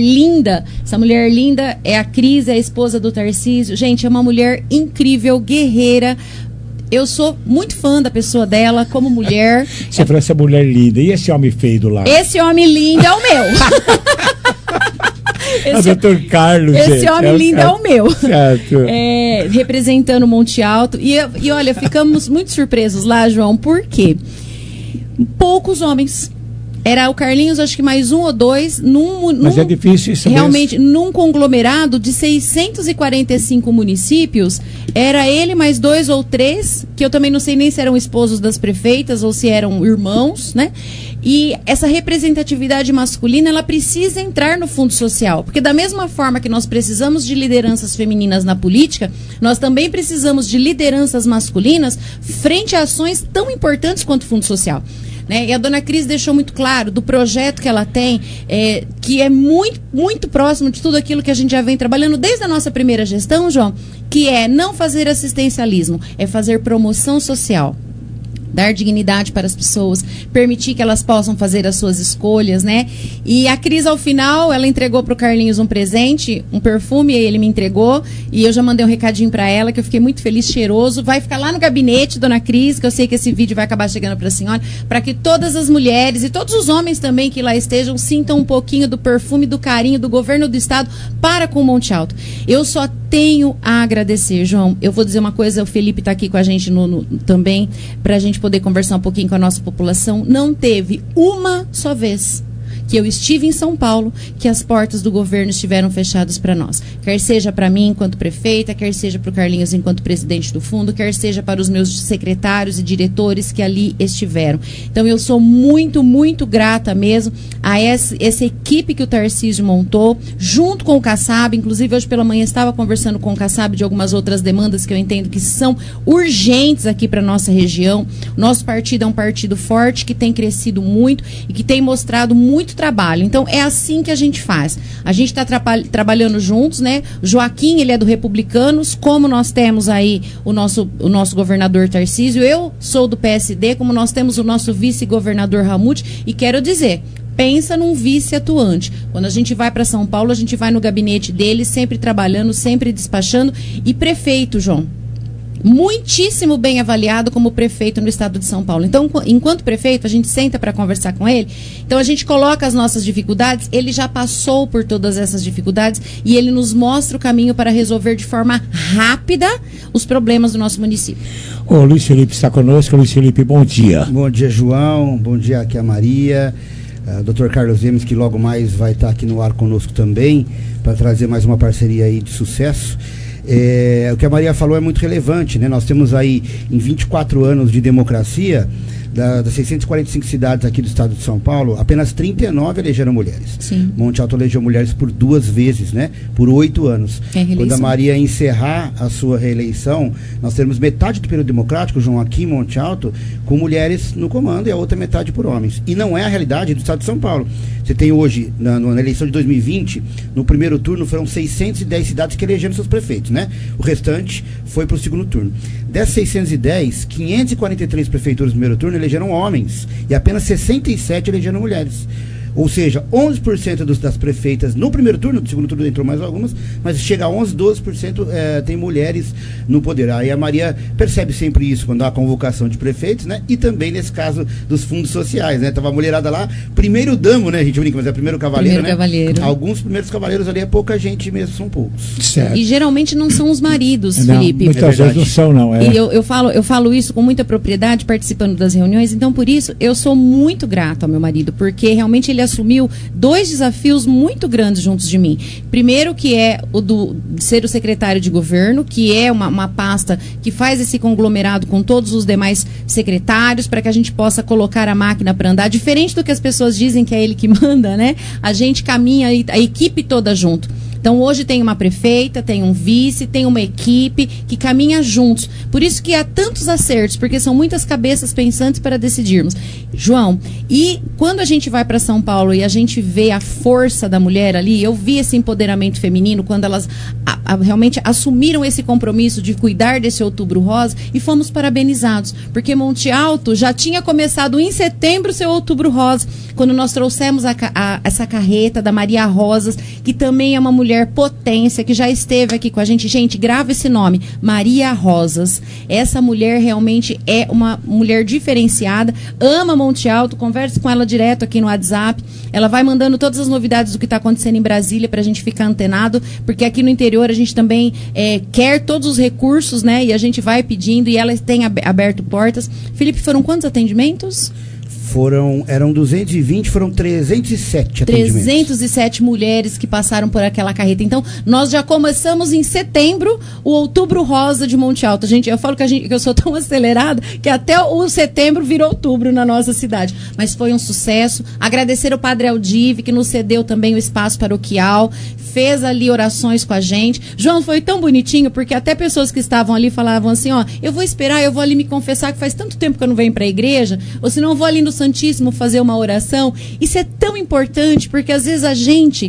linda é a Cris, é a esposa do Tarcísio. Gente, é uma mulher incrível, guerreira. Eu sou muito fã da pessoa dela como mulher. Você falou essa mulher linda. E esse homem feio do lado? Esse homem lindo é o meu. É o doutor Carlos. Esse homem lindo é o meu. Certo. Representando o Monte Alto. E olha, ficamos muito surpresos lá, João, por quê? Poucos homens. Era o Carlinhos, acho que mais um ou dois. Mas é difícil isso realmente, num conglomerado de 645 municípios, era ele mais 2 ou 3, que eu também não sei nem se eram esposos das prefeitas ou se eram irmãos, né? E essa representatividade masculina, ela precisa entrar no fundo social. Porque da mesma forma que nós precisamos de lideranças femininas na política, nós também precisamos de lideranças masculinas frente a ações tão importantes quanto o fundo social. Né? E a dona Cris deixou muito claro do projeto que ela tem, que é muito, muito próximo de tudo aquilo que a gente já vem trabalhando desde a nossa primeira gestão, João, que é não fazer assistencialismo, é fazer promoção social. Dar dignidade para as pessoas, permitir que elas possam fazer as suas escolhas, né? E a Cris, ao final, ela entregou para o Carlinhos um presente, um perfume, e ele me entregou, e eu já mandei um recadinho para ela, que eu fiquei muito feliz, cheiroso. Vai ficar lá no gabinete, dona Cris, que eu sei que esse vídeo vai acabar chegando para a senhora, para que todas as mulheres e todos os homens também que lá estejam sintam um pouquinho do perfume, do carinho do governo do estado para com o Monte Alto. Eu só tenho a agradecer, João. Eu vou dizer uma coisa, o Felipe está aqui com a gente também, para a gente poder conversar um pouquinho com a nossa população. Não teve uma só vez que eu estive em São Paulo que as portas do governo estiveram fechadas para nós. Quer seja para mim enquanto prefeita, quer seja para o Carlinhos enquanto presidente do fundo, quer seja para os meus secretários e diretores que ali estiveram. Então eu sou muito, muito grata mesmo a essa equipe que o Tarcísio montou, junto com o Kassab. Inclusive hoje pela manhã estava conversando com o Kassab de algumas outras demandas que eu entendo que são urgentes aqui para nossa região. Nosso partido é um partido forte, que tem crescido muito e que tem mostrado muito trabalho. Então é assim que a gente faz. A gente está trabalhando juntos, né? Joaquim, ele é do Republicanos, como nós temos aí o nosso governador Tarcísio. Eu sou do PSD, como nós temos o nosso vice-governador Ramute, e quero dizer, pensa num vice atuante. Quando a gente vai para São Paulo, a gente vai no gabinete dele, sempre trabalhando, sempre despachando. E prefeito, João, muitíssimo bem avaliado como prefeito no estado de São Paulo. Então, enquanto prefeito, a gente senta para conversar com ele. Então, a gente coloca as nossas dificuldades. Ele já passou por todas essas dificuldades e ele nos mostra o caminho para resolver de forma rápida os problemas do nosso município. O Luiz Felipe está conosco. Luiz Felipe, bom dia. Bom dia, João. Bom dia aqui a Maria. Dr. Carlos Emes, que logo mais vai estar aqui no ar conosco também, para trazer mais uma parceria aí de sucesso. O que a Maria falou é muito relevante, né? Nós temos aí, em 24 anos de democracia, das 645 cidades aqui do estado de São Paulo, apenas 39 elegeram mulheres. Sim. Monte Alto elegeu mulheres por 2 vezes, né? Por 8 anos. Quando a Maria encerrar a sua reeleição, nós teremos metade do período democrático, João, aqui em Monte Alto, com mulheres no comando e a outra metade por homens. E não é a realidade do estado de São Paulo. Você tem hoje, na eleição de 2020, no primeiro turno foram 610 cidades que elegeram seus prefeitos, né? O restante foi para o segundo turno. Dessas 610, 543 prefeituras no primeiro turno elegeram homens e apenas 67 elegeram mulheres. Ou seja, 11% das prefeitas no primeiro turno, no segundo turno entrou mais algumas, mas chega a 11, 12% tem mulheres no poder. Aí a Maria percebe sempre isso quando há convocação de prefeitos, né? E também nesse caso dos fundos sociais, né? Tava a mulherada lá, primeiro damo, né? A gente brinca, mas é primeiro cavaleiro, primeiro, né? Cavaleiro. Alguns primeiros cavaleiros ali é pouca gente mesmo, são poucos. Certo. E geralmente não são os maridos, Não, Felipe. muitas vezes não são, não. E eu falo isso com muita propriedade, participando das reuniões. Então, por isso, eu sou muito grata ao meu marido, porque realmente ele assumiu 2 desafios muito grandes juntos de mim. Primeiro, que é o de ser o secretário de governo, que é uma pasta que faz esse conglomerado com todos os demais secretários, para que a gente possa colocar a máquina para andar. Diferente do que as pessoas dizem que é ele que manda, né? A gente caminha, a equipe toda junto. Então, hoje tem uma prefeita, tem um vice, tem uma equipe que caminha juntos. Por isso que há tantos acertos, porque são muitas cabeças pensantes para decidirmos. João, e quando a gente vai para São Paulo e a gente vê a força da mulher ali, eu vi esse empoderamento feminino quando elas realmente assumiram esse compromisso de cuidar desse Outubro Rosa e fomos parabenizados, porque Monte Alto já tinha começado em setembro seu Outubro Rosa, quando nós trouxemos essa carreta da Maria Rosas, que também é uma mulher mulher potência que já esteve aqui com a gente. Gente, grava esse nome, Maria Rosas. Essa mulher realmente é uma mulher diferenciada, ama Monte Alto, converse com ela direto aqui no WhatsApp. Ela vai mandando todas as novidades do que está acontecendo em Brasília para a gente ficar antenado, porque aqui no interior a gente também quer todos os recursos, né? E a gente vai pedindo e ela tem aberto portas. Felipe, foram quantos atendimentos? Eram 220, foram 307 atendimentos. 307 mulheres que passaram por aquela carreta. Então, nós já começamos em setembro o Outubro Rosa de Monte Alto. Gente, eu falo que eu sou tão acelerada que até o setembro virou outubro na nossa cidade. Mas foi um sucesso. Agradecer ao Padre Aldive, que nos cedeu também o espaço paroquial, fez ali orações com a gente. João, foi tão bonitinho, porque até pessoas que estavam ali falavam assim, ó, eu vou esperar, eu vou ali me confessar que faz tanto tempo que eu não venho para a igreja, ou senão eu vou ali no Santíssimo fazer uma oração. Isso é tão importante, porque às vezes a gente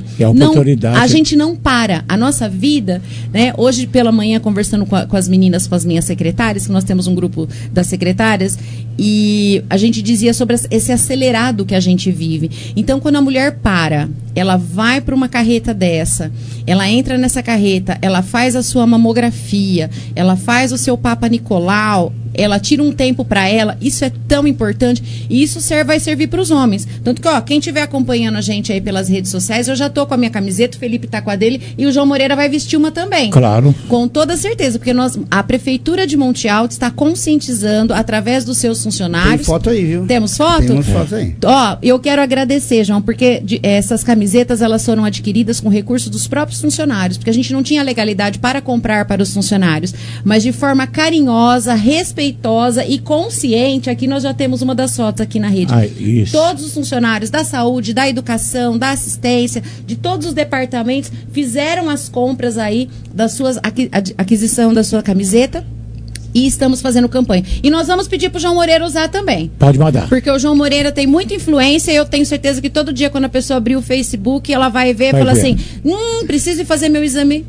não para. A nossa vida, né? Hoje pela manhã, conversando com as meninas, com as minhas secretárias, que nós temos um grupo das secretárias, e a gente dizia sobre esse acelerado que a gente vive. Então, quando a mulher para, ela vai para uma carreta dessa, ela entra nessa carreta, ela faz a sua mamografia, ela faz o seu Papa Nicolau, ela tira um tempo para ela, isso é tão importante, e isso vai servir para os homens. Tanto que, ó, quem estiver acompanhando a gente aí pelas redes sociais, eu já tô com a minha camiseta, o Felipe tá com a dele, e o João Moreira vai vestir uma também. Claro. Com toda certeza, porque a Prefeitura de Monte Alto está conscientizando através dos seus funcionários. Tem foto aí, viu? Temos foto? Temos foto aí. Ó, eu quero agradecer, João, porque essas camisetas, elas foram adquiridas com recursos dos próprios funcionários, porque a gente não tinha legalidade para comprar para os funcionários, mas de forma carinhosa, respeitosa e consciente. Aqui nós já temos uma das fotos aqui na rede. Isso. Todos os funcionários da saúde, da educação, da assistência, de todos os departamentos fizeram as compras aí da sua aquisição da sua camiseta. E estamos fazendo campanha. E nós vamos pedir pro João Moreira usar também. Pode mandar. Porque o João Moreira tem muita influência e eu tenho certeza que todo dia, quando a pessoa abrir o Facebook, ela vai ver e falar assim, preciso fazer meu exame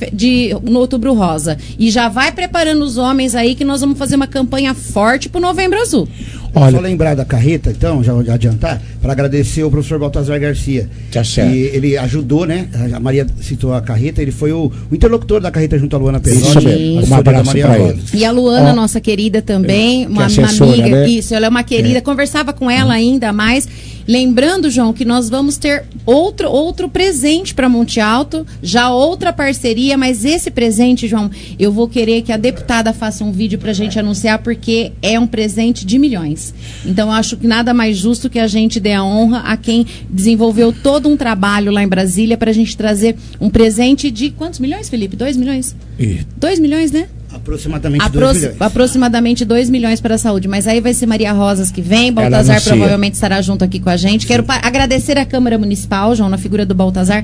no Outubro Rosa. E já vai preparando os homens aí que nós vamos fazer uma campanha forte pro Novembro Azul. Olha, só lembrar da carreta, então, já adiantar, para agradecer o professor Baltazar Garcia. Tá certo. E ele ajudou, né? A Maria citou a carreta, ele foi o interlocutor da carreta junto à Luana Pesotti. Um abraço para ele. E a Luana, nossa querida também, uma amiga. Né? Isso, ela é uma querida. Conversava com ela ainda mais. Lembrando, João, que nós vamos ter outro presente para Monte Alto, já outra parceria, mas esse presente, João, eu vou querer que a deputada faça um vídeo para a gente anunciar, porque é um presente de milhões. Então, eu acho que nada mais justo que a gente dê a honra a quem desenvolveu todo um trabalho lá em Brasília para a gente trazer um presente de quantos milhões, Felipe? 2 milhões? 2 milhões, né? Aproximadamente 2 milhões. Aproximadamente 2 milhões para a saúde. Mas aí vai ser Maria Rosas que vem, Baltazar provavelmente estará junto aqui com a gente. Quero agradecer à Câmara Municipal, João, na figura do Baltazar.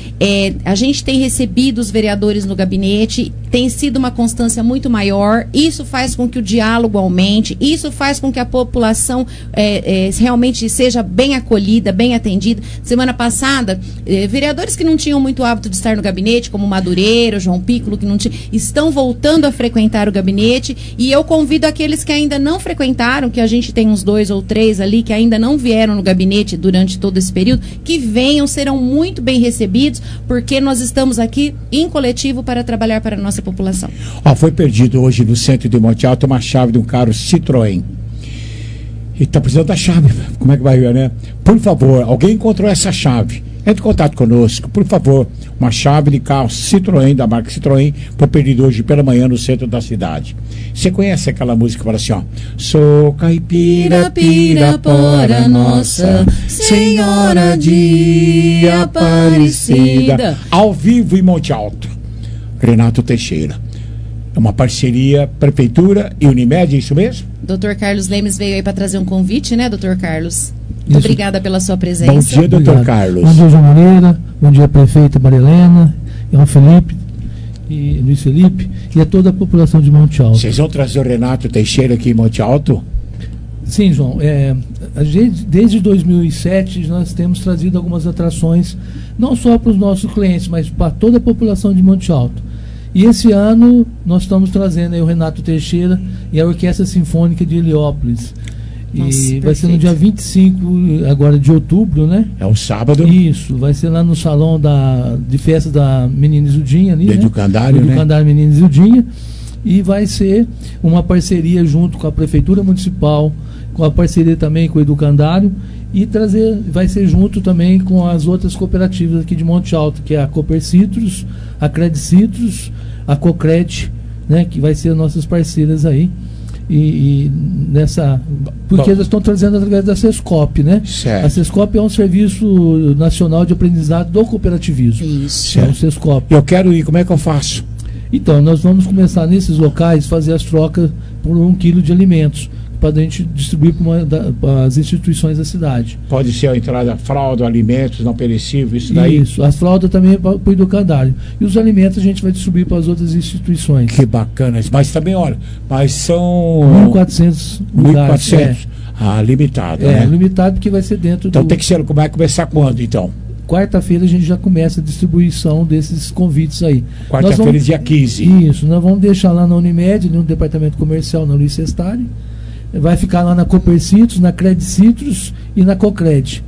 A gente tem recebido os vereadores no gabinete, tem sido uma constância muito maior, isso faz com que o diálogo aumente, isso faz com que a população realmente seja bem acolhida, bem atendida. Semana passada, vereadores que não tinham muito hábito de estar no gabinete, como Madureira, João Piccolo, que não tinha, estão voltando a frequentar o gabinete, e eu convido aqueles que ainda não frequentaram, que a gente tem uns 2 ou 3 ali, que ainda não vieram no gabinete durante todo esse período, que venham, serão muito bem recebidos, porque nós estamos aqui em coletivo para trabalhar para a nossa população. Foi perdido hoje no centro de Monte Alto uma chave de um carro Citroën. E está precisando da chave. Como é que vai ver, né? Por favor, alguém encontrou essa chave? Entre em contato conosco, por favor. Uma chave de carro Citroën, da marca Citroën, foi perdido hoje pela manhã no centro da cidade. Você conhece aquela música que fala assim, ó? Sou caipira, pirapora, Nossa Senhora de Aparecida. Ao vivo em Monte Alto. Renato Teixeira. É uma parceria Prefeitura e Unimed, é isso mesmo? Dr. Carlos Lemes veio aí para trazer um convite, né, Dr. Carlos? Muito obrigada pela sua presença. Bom dia, doutor Carlos. Bom dia, João Moreira. Bom dia, prefeita Maria Helena, João Felipe, e Luiz Felipe, e a toda a população de Monte Alto. Vocês vão trazer o Renato Teixeira aqui em Monte Alto? Sim, João. Desde 2007 nós temos trazido algumas atrações, não só para os nossos clientes, mas para toda a população de Monte Alto. E esse ano nós estamos trazendo aí o Renato Teixeira e a Orquestra Sinfônica de Heliópolis. E vai ser no dia 25 agora de outubro, né? É um sábado. Isso, vai ser lá no salão de festa da Menina Isildinha ali, do Candário, né? Do Candário Menina Isildinha. E vai ser uma parceria junto com a Prefeitura Municipal, com a parceria também com o Educandário, e vai ser junto também com as outras cooperativas aqui de Monte Alto, que é a Copercitrus, a Credicitrus, a Cocred, né? Que vai ser nossas parceiras aí. Porque eles estão trazendo através da SESCOP, né? Certo. A SESCOP é um serviço nacional de aprendizado do cooperativismo. Isso. É o SESCOP. Eu quero ir, como é que eu faço? Então, nós vamos começar nesses locais fazer as trocas por 1 quilo de alimentos, para a gente distribuir para as instituições da cidade. Pode ser a entrada fralda, alimentos não perecíveis, isso daí? Isso, as fraldas também para o Educandário. E os alimentos a gente vai distribuir para as outras instituições. Que bacana. Mas também, olha, mas são 1.400 lugares. 1.400. Limitado, né? Limitado porque vai ser dentro Então tem que ser, vai começar quando, então? Quarta-feira a gente já começa a distribuição desses convites aí. Quarta-feira, dia 15. Isso, nós vamos deixar lá na Unimed, no departamento comercial, na Luiz Sestari. Vai ficar lá na Copercitrus, na Credicitrus e na Cocred.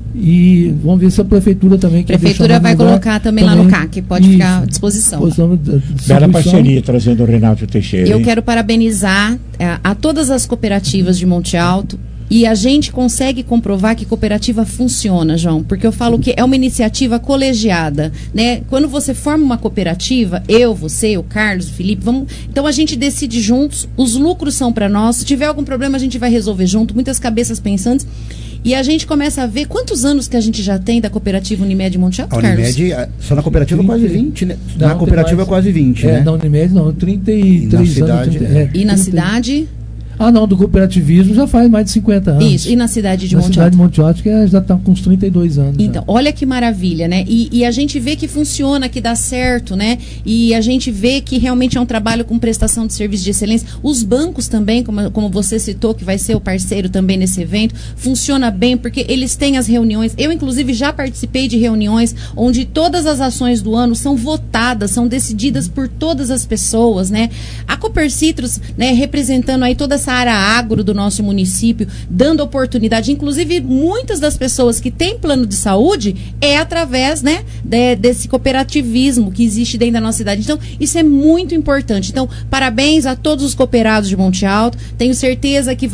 E vamos ver se a prefeitura também quer deixar. A prefeitura vai colocar também lá no CAC, pode ficar à disposição. Bela parceria trazendo o Renato Teixeira. Eu quero parabenizar a todas as cooperativas de Monte Alto. E a gente consegue comprovar que cooperativa funciona, João, porque eu falo que é uma iniciativa colegiada, né? Quando você forma uma cooperativa, eu, você, o Carlos, o Felipe, então a gente decide juntos, os lucros são para nós, se tiver algum problema a gente vai resolver junto, muitas cabeças pensantes. E a gente começa a ver quantos anos que a gente já tem da cooperativa Unimed Monte Alto, Carlos? Unimed, só na cooperativa quase 20, né? Na cooperativa quase 20, né? Na Unimed não, 33 anos. E na cidade? Não, do cooperativismo já faz mais de 50 anos. Isso, e na cidade de Monte Alto? Na cidade de Monte Alto, que já está com uns 32 anos. Então, olha que maravilha, né? E a gente vê que funciona, que dá certo, né? E a gente vê que realmente é um trabalho com prestação de serviço de excelência. Os bancos também, como você citou, que vai ser o parceiro também nesse evento, funciona bem, porque eles têm as reuniões. Eu, inclusive, já participei de reuniões onde todas as ações do ano são votadas, são decididas por todas as pessoas, né? A Copercitrus, né, representando aí toda essa área agro do nosso município, dando oportunidade, inclusive muitas das pessoas que têm plano de saúde é através, né, desse cooperativismo que existe dentro da nossa cidade. Então, isso é muito importante. Então, parabéns a todos os cooperados de Monte Alto. Tenho certeza que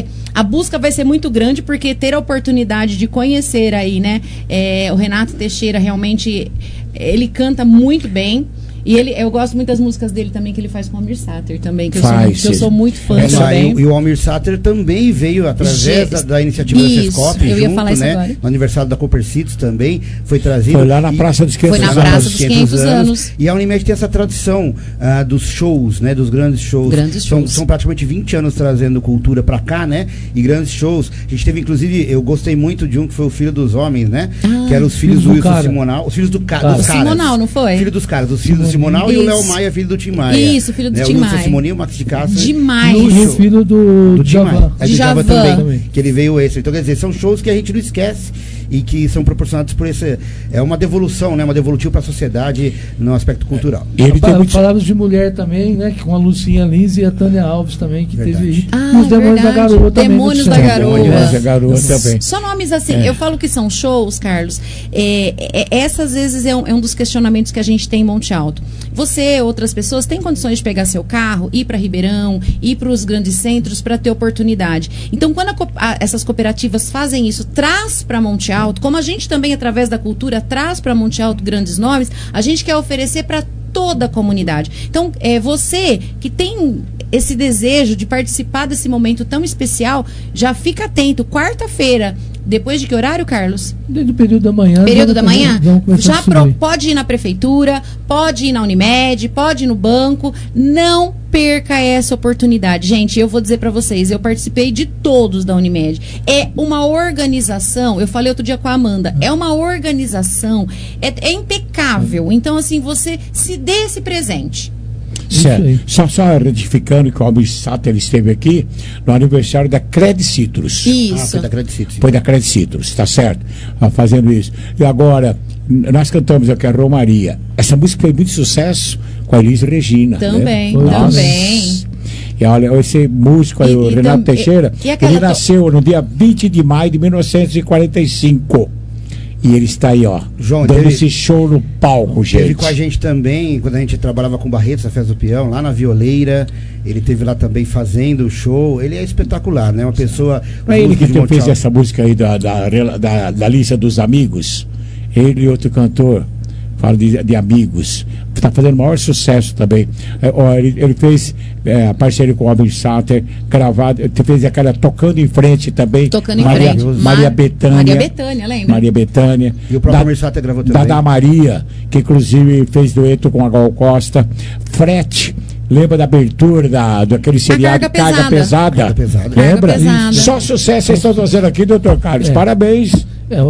a busca vai ser muito grande, porque ter a oportunidade de conhecer aí, né, o Renato Teixeira, realmente, ele canta muito bem. E eu gosto muito das músicas dele também, que ele faz com o Almir Sater também, que eu sou muito fã também. E o Almir Sater também veio através da iniciativa da SESCOP, eu ia falar isso né? Agora. No aniversário da Copercitrus também foi trazido. Foi lá na Praça dos 500 anos. Foi na Praça dos 500 anos. E a Unimed tem essa tradição dos shows, né? Dos grandes shows. São praticamente 20 anos trazendo cultura pra cá, né? E grandes shows. A gente teve, inclusive, eu gostei muito de um que foi o Filho dos Homens, né? Que eram os filhos do Wilson Simonal. Os filhos dos caras. Simonal, não foi? Filho dos caras, os filhos do Simonal. Isso. E o Léo Maia, filho do Tim Maia. Isso, filho do Tim Maia. O Wilson Simoninho, o Max de Castro. Demais. E o filho do Tim Maia. De Javan também. Que ele veio esse. Então, quer dizer, são shows que a gente não esquece e que são proporcionados por esse... É uma devolução, né? Uma devolutiva para a sociedade no aspecto cultural. Palavras de Mulher também, né? Com a Lucinha Lins e a Tânia Alves também, que teve aí. Os Demônios da Garoa também. Demônios da Garoa. Demônios da Garoa também. Só nomes assim. Eu falo que são shows, Carlos. Essas vezes é um dos questionamentos que a gente tem em Monte Alto. Você, outras pessoas, têm condições de pegar seu carro, ir para Ribeirão, ir para os grandes centros para ter oportunidade. Então, quando essas cooperativas fazem isso, traz para Monte Alto, como a gente também, através da cultura, traz para Monte Alto grandes nomes, a gente quer oferecer para toda a comunidade. Então, você que tem esse desejo de participar desse momento tão especial, já fica atento. Quarta-feira, depois de que horário, Carlos? Desde o período da manhã. Período da manhã? Já pode ir na prefeitura, pode ir na Unimed, pode ir no banco. Não perca essa oportunidade. Gente, eu vou dizer para vocês, eu participei de todos da Unimed. É uma organização, eu falei outro dia com a Amanda, é uma organização, é impecável. Então, assim, você se dê esse presente. Certo. Só retificando que o Almir Sater esteve aqui no aniversário da Credicitrus. Isso. Foi da Credicitrus. Foi da Credicitrus, tá certo? Fazendo isso. E agora, nós cantamos aqui a Romaria. Essa música foi muito sucesso com a Elis Regina. Também, né? também. E olha, esse músico aí, o Renato Teixeira, ele nasceu no dia 20 de maio de 1945. E ele está aí, ó, João, dando esse show no palco, gente. Ele com a gente também, quando a gente trabalhava com Barretos, a Festa do Peão, lá na Violeira. Ele teve lá também fazendo o show. Ele é espetacular, né? Uma pessoa... Não é ele que fez essa música aí da lista dos amigos? Ele e outro cantor. Fala de amigos. Está fazendo maior sucesso também. Ele fez a parceria com o Robin Satter, gravado, fez aquela Tocando em Frente também. Tocando em Frente. Maria Bethânia. Maria Bethânia, lembra? Maria Bethânia. E o próprio Robin Satter gravou também. Da Maria, que inclusive fez dueto com a Gal Costa. Frete. Lembra da abertura daquele seriado Carga Pesada? Lembra? Só sucesso vocês estão fazendo aqui, doutor Carlos. Parabéns.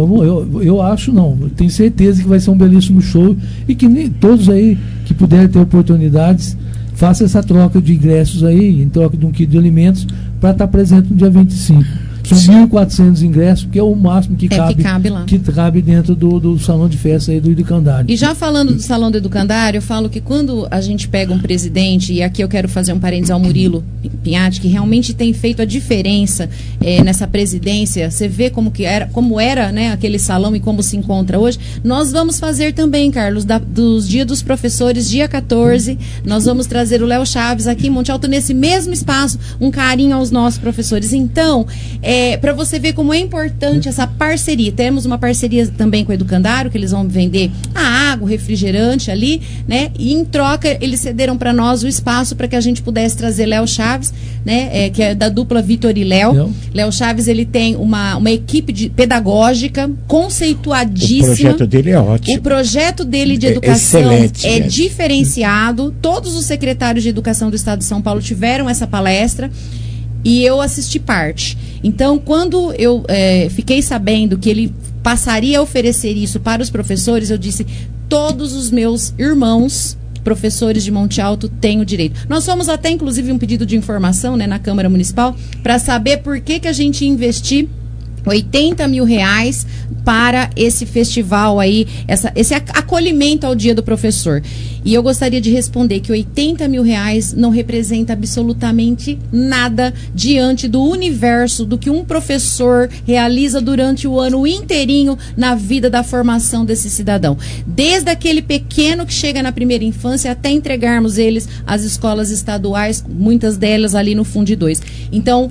Eu acho, não. Eu tenho certeza que vai ser um belíssimo show e que nem todos aí que puderem ter oportunidades, façam essa troca de ingressos aí, em troca de um quilo de alimentos, para estar presente no dia 25. São 1.400 ingressos, que é o máximo que cabe dentro do salão de festa aí do Educandário. E já falando do salão do Educandário, eu falo que quando a gente pega um presidente, e aqui eu quero fazer um parênteses ao Murilo Pinhatti, que realmente tem feito a diferença nessa presidência, você vê como era, né, aquele salão e como se encontra hoje. Nós vamos fazer também, Carlos, dos Dia dos Professores, dia 14, nós vamos trazer o Léo Chaves aqui em Monte Alto, nesse mesmo espaço, um carinho aos nossos professores. Então, para você ver como é importante essa parceria. Temos uma parceria também com o Educandário, que eles vão vender a água, o refrigerante ali, né? E em troca, eles cederam para nós o espaço para que a gente pudesse trazer Léo Chaves, né? Que é da dupla Vitor e Léo. Léo Chaves, ele tem uma equipe pedagógica conceituadíssima. O projeto dele é ótimo. O projeto dele de educação excelente, é diferenciado. Todos os secretários de educação do estado de São Paulo tiveram essa palestra. E eu assisti parte. Então, quando eu fiquei sabendo que ele passaria a oferecer isso para os professores, eu disse, todos os meus irmãos, professores de Monte Alto, têm o direito. Nós fomos até, inclusive, um pedido de informação, né, na Câmara Municipal, para saber por que a gente ia investir R$80 mil para esse festival aí, esse acolhimento ao Dia do Professor. E eu gostaria de responder que R$80 mil não representa absolutamente nada diante do universo do que um professor realiza durante o ano inteirinho na vida da formação desse cidadão. Desde aquele pequeno que chega na primeira infância até entregarmos eles às escolas estaduais, muitas delas ali no Fundo 2. Então,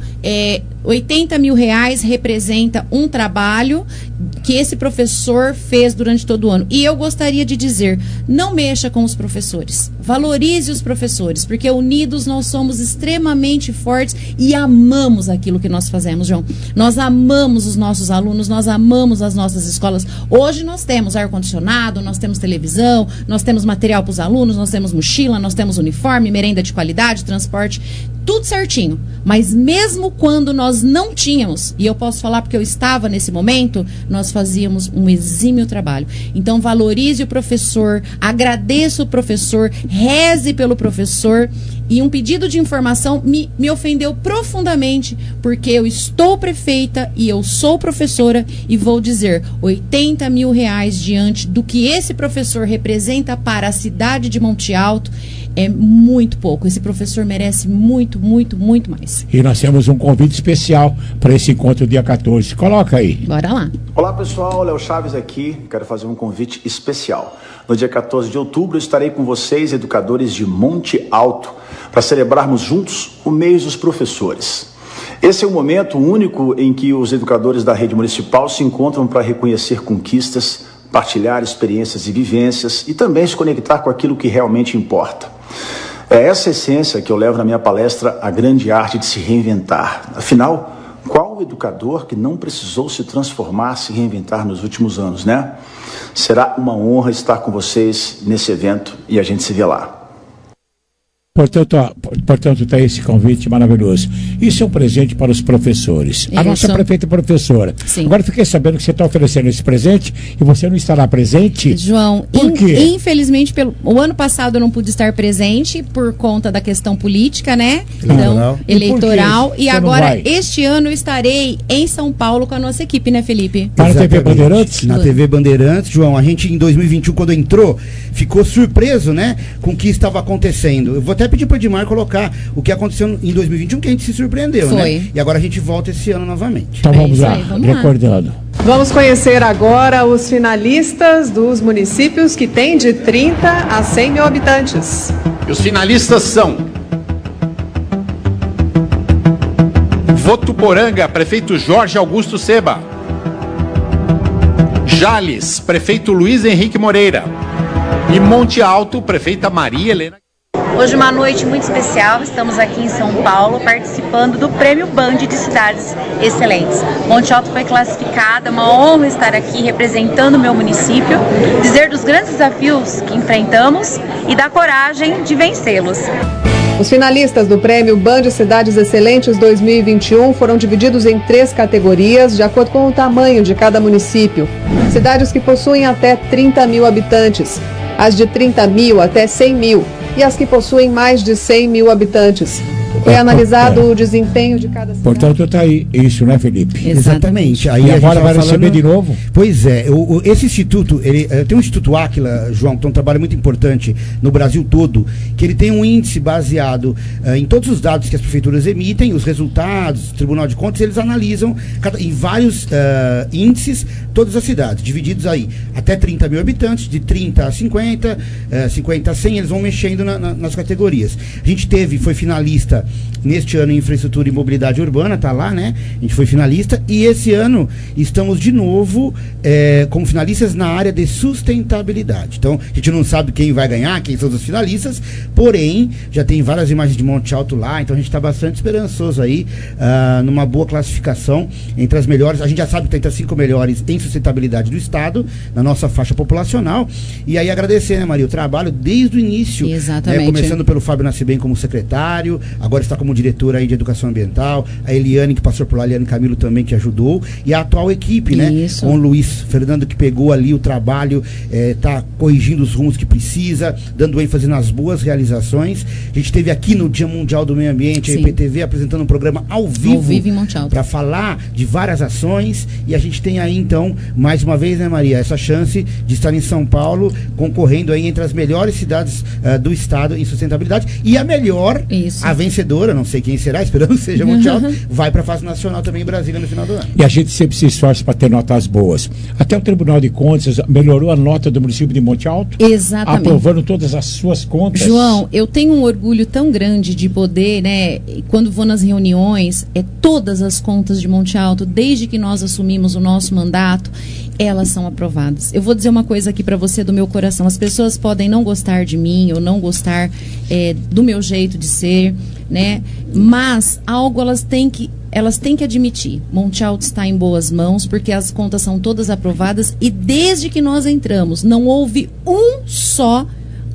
R$80 mil representa um trabalho que esse professor fez durante todo o ano. E eu gostaria de dizer, não mexa com os professores, valorize os professores, porque unidos nós somos extremamente fortes e amamos aquilo que nós fazemos, João. Nós amamos os nossos alunos, nós amamos as nossas escolas. Hoje nós temos ar-condicionado, nós temos televisão, nós temos material para os alunos, nós temos mochila, nós temos uniforme, merenda de qualidade, transporte, tudo certinho. Mas mesmo quando nós não tínhamos, e eu posso falar porque eu estava nesse momento, nós fazíamos um exímio trabalho. Então valorize o professor, agradeça o professor, reze pelo professor. E um pedido de informação me ofendeu profundamente, porque eu estou prefeita e eu sou professora e vou dizer R$80 mil diante do que esse professor representa para a cidade de Monte Alto. É muito pouco. Esse professor merece muito, muito, muito mais. E nós temos um convite especial para esse encontro dia 14. Coloca aí. Bora lá. Olá, pessoal. Léo Chaves aqui. Quero fazer um convite especial. No dia 14 de outubro, eu estarei com vocês, educadores de Monte Alto, para celebrarmos juntos o mês dos professores. Esse é o momento único em que os educadores da rede municipal se encontram para reconhecer conquistas, partilhar experiências e vivências e também se conectar com aquilo que realmente importa. É essa essência que eu levo na minha palestra, A Grande Arte de se Reinventar. Afinal, qual o educador que não precisou se transformar, se reinventar nos últimos anos, né? Será uma honra estar com vocês nesse evento e a gente se vê lá. Portanto, está esse convite maravilhoso. Isso é um presente para os professores. A nossa prefeita professora. Sim. Agora fiquei sabendo que você está oferecendo esse presente e você não estará presente. João, por quê? Infelizmente, o ano passado eu não pude estar presente por conta da questão política, né? Então, eleitoral. E agora, este ano, eu estarei em São Paulo com a nossa equipe, né, Felipe? Para a TV Bandeirantes? Na TV Bandeirantes, João, a gente em 2021, quando entrou, ficou surpreso, né, com o que estava acontecendo. Eu vou até até pedir para o Edmar colocar o que aconteceu em 2021, que a gente se surpreendeu, né? E agora a gente volta esse ano novamente. Então vamos lá, recordando. Vamos conhecer agora os finalistas dos municípios que têm de 30 a 100 mil habitantes. E os finalistas são Votuporanga, prefeito Jorge Augusto Seba. Jales, prefeito Luiz Henrique Moreira. E Monte Alto, prefeita Maria Helena. Hoje uma noite muito especial, estamos aqui em São Paulo participando do Prêmio Band de Cidades Excelentes. Monte Alto foi classificada, uma honra estar aqui representando o meu município, dizer dos grandes desafios que enfrentamos e da coragem de vencê-los. Os finalistas do Prêmio Band Cidades Excelentes 2021 foram divididos em 3 categorias, de acordo com o tamanho de cada município. Cidades que possuem até 30 mil habitantes, as de 30 mil até 100 mil e as que possuem mais de 100 mil habitantes. Foi analisado o desempenho de cada cidade. Portanto, está aí isso, né, Felipe? Exatamente. Aí e agora vai receber de novo? Pois é. Esse instituto, tem um Instituto Áquila, João, que é um trabalho muito importante no Brasil todo, que ele tem um índice baseado em todos os dados que as prefeituras emitem, os resultados, Tribunal de Contas, eles analisam em vários índices todas as cidades, divididos aí até 30 mil habitantes, de 30 a 50, 50 a 100, eles vão mexendo nas categorias. A gente foi finalista neste ano em infraestrutura e mobilidade urbana, tá lá, né? A gente foi finalista e esse ano estamos de novo como finalistas na área de sustentabilidade. Então, a gente não sabe quem vai ganhar, quem são os finalistas, porém, já tem várias imagens de Monte Alto lá, então a gente está bastante esperançoso aí, numa boa classificação entre as melhores. A gente já sabe que está entre as 5 melhores em sustentabilidade do estado, na nossa faixa populacional. E aí agradecer, né, Maria, o trabalho desde o início. Exatamente. Começando pelo Fábio Nascimento como secretário, agora está como diretora aí de educação ambiental, a Eliane que passou por lá, a Eliane Camilo também que ajudou, e a atual equipe, né? Isso. Com o Luiz Fernando que pegou ali o trabalho, tá corrigindo os rumos que precisa, dando ênfase nas boas realizações. A gente esteve aqui no Dia Mundial do Meio Ambiente, a IPTV, apresentando um programa ao vivo em Monte Alto, para falar de várias ações, e a gente tem aí então, mais uma vez, né, Maria, essa chance de estar em São Paulo, concorrendo aí entre as melhores cidades do estado em sustentabilidade, e a melhor, a vencedora, não sei quem será, esperamos que seja Monte Alto, vai para a fase nacional também em Brasília no final do ano. E a gente sempre se esforça para ter notas boas. Até o Tribunal de Contas melhorou a nota do município de Monte Alto. Exatamente. Aprovando todas as suas contas. João, eu tenho um orgulho tão grande de poder, né, quando vou nas reuniões, todas as contas de Monte Alto, desde que nós assumimos o nosso mandato, elas são aprovadas. Eu vou dizer uma coisa aqui para você do meu coração. As pessoas podem não gostar de mim ou não gostar do meu jeito de ser, né? Mas algo elas têm que admitir. Monte Alto está em boas mãos porque as contas são todas aprovadas e desde que nós entramos não houve um só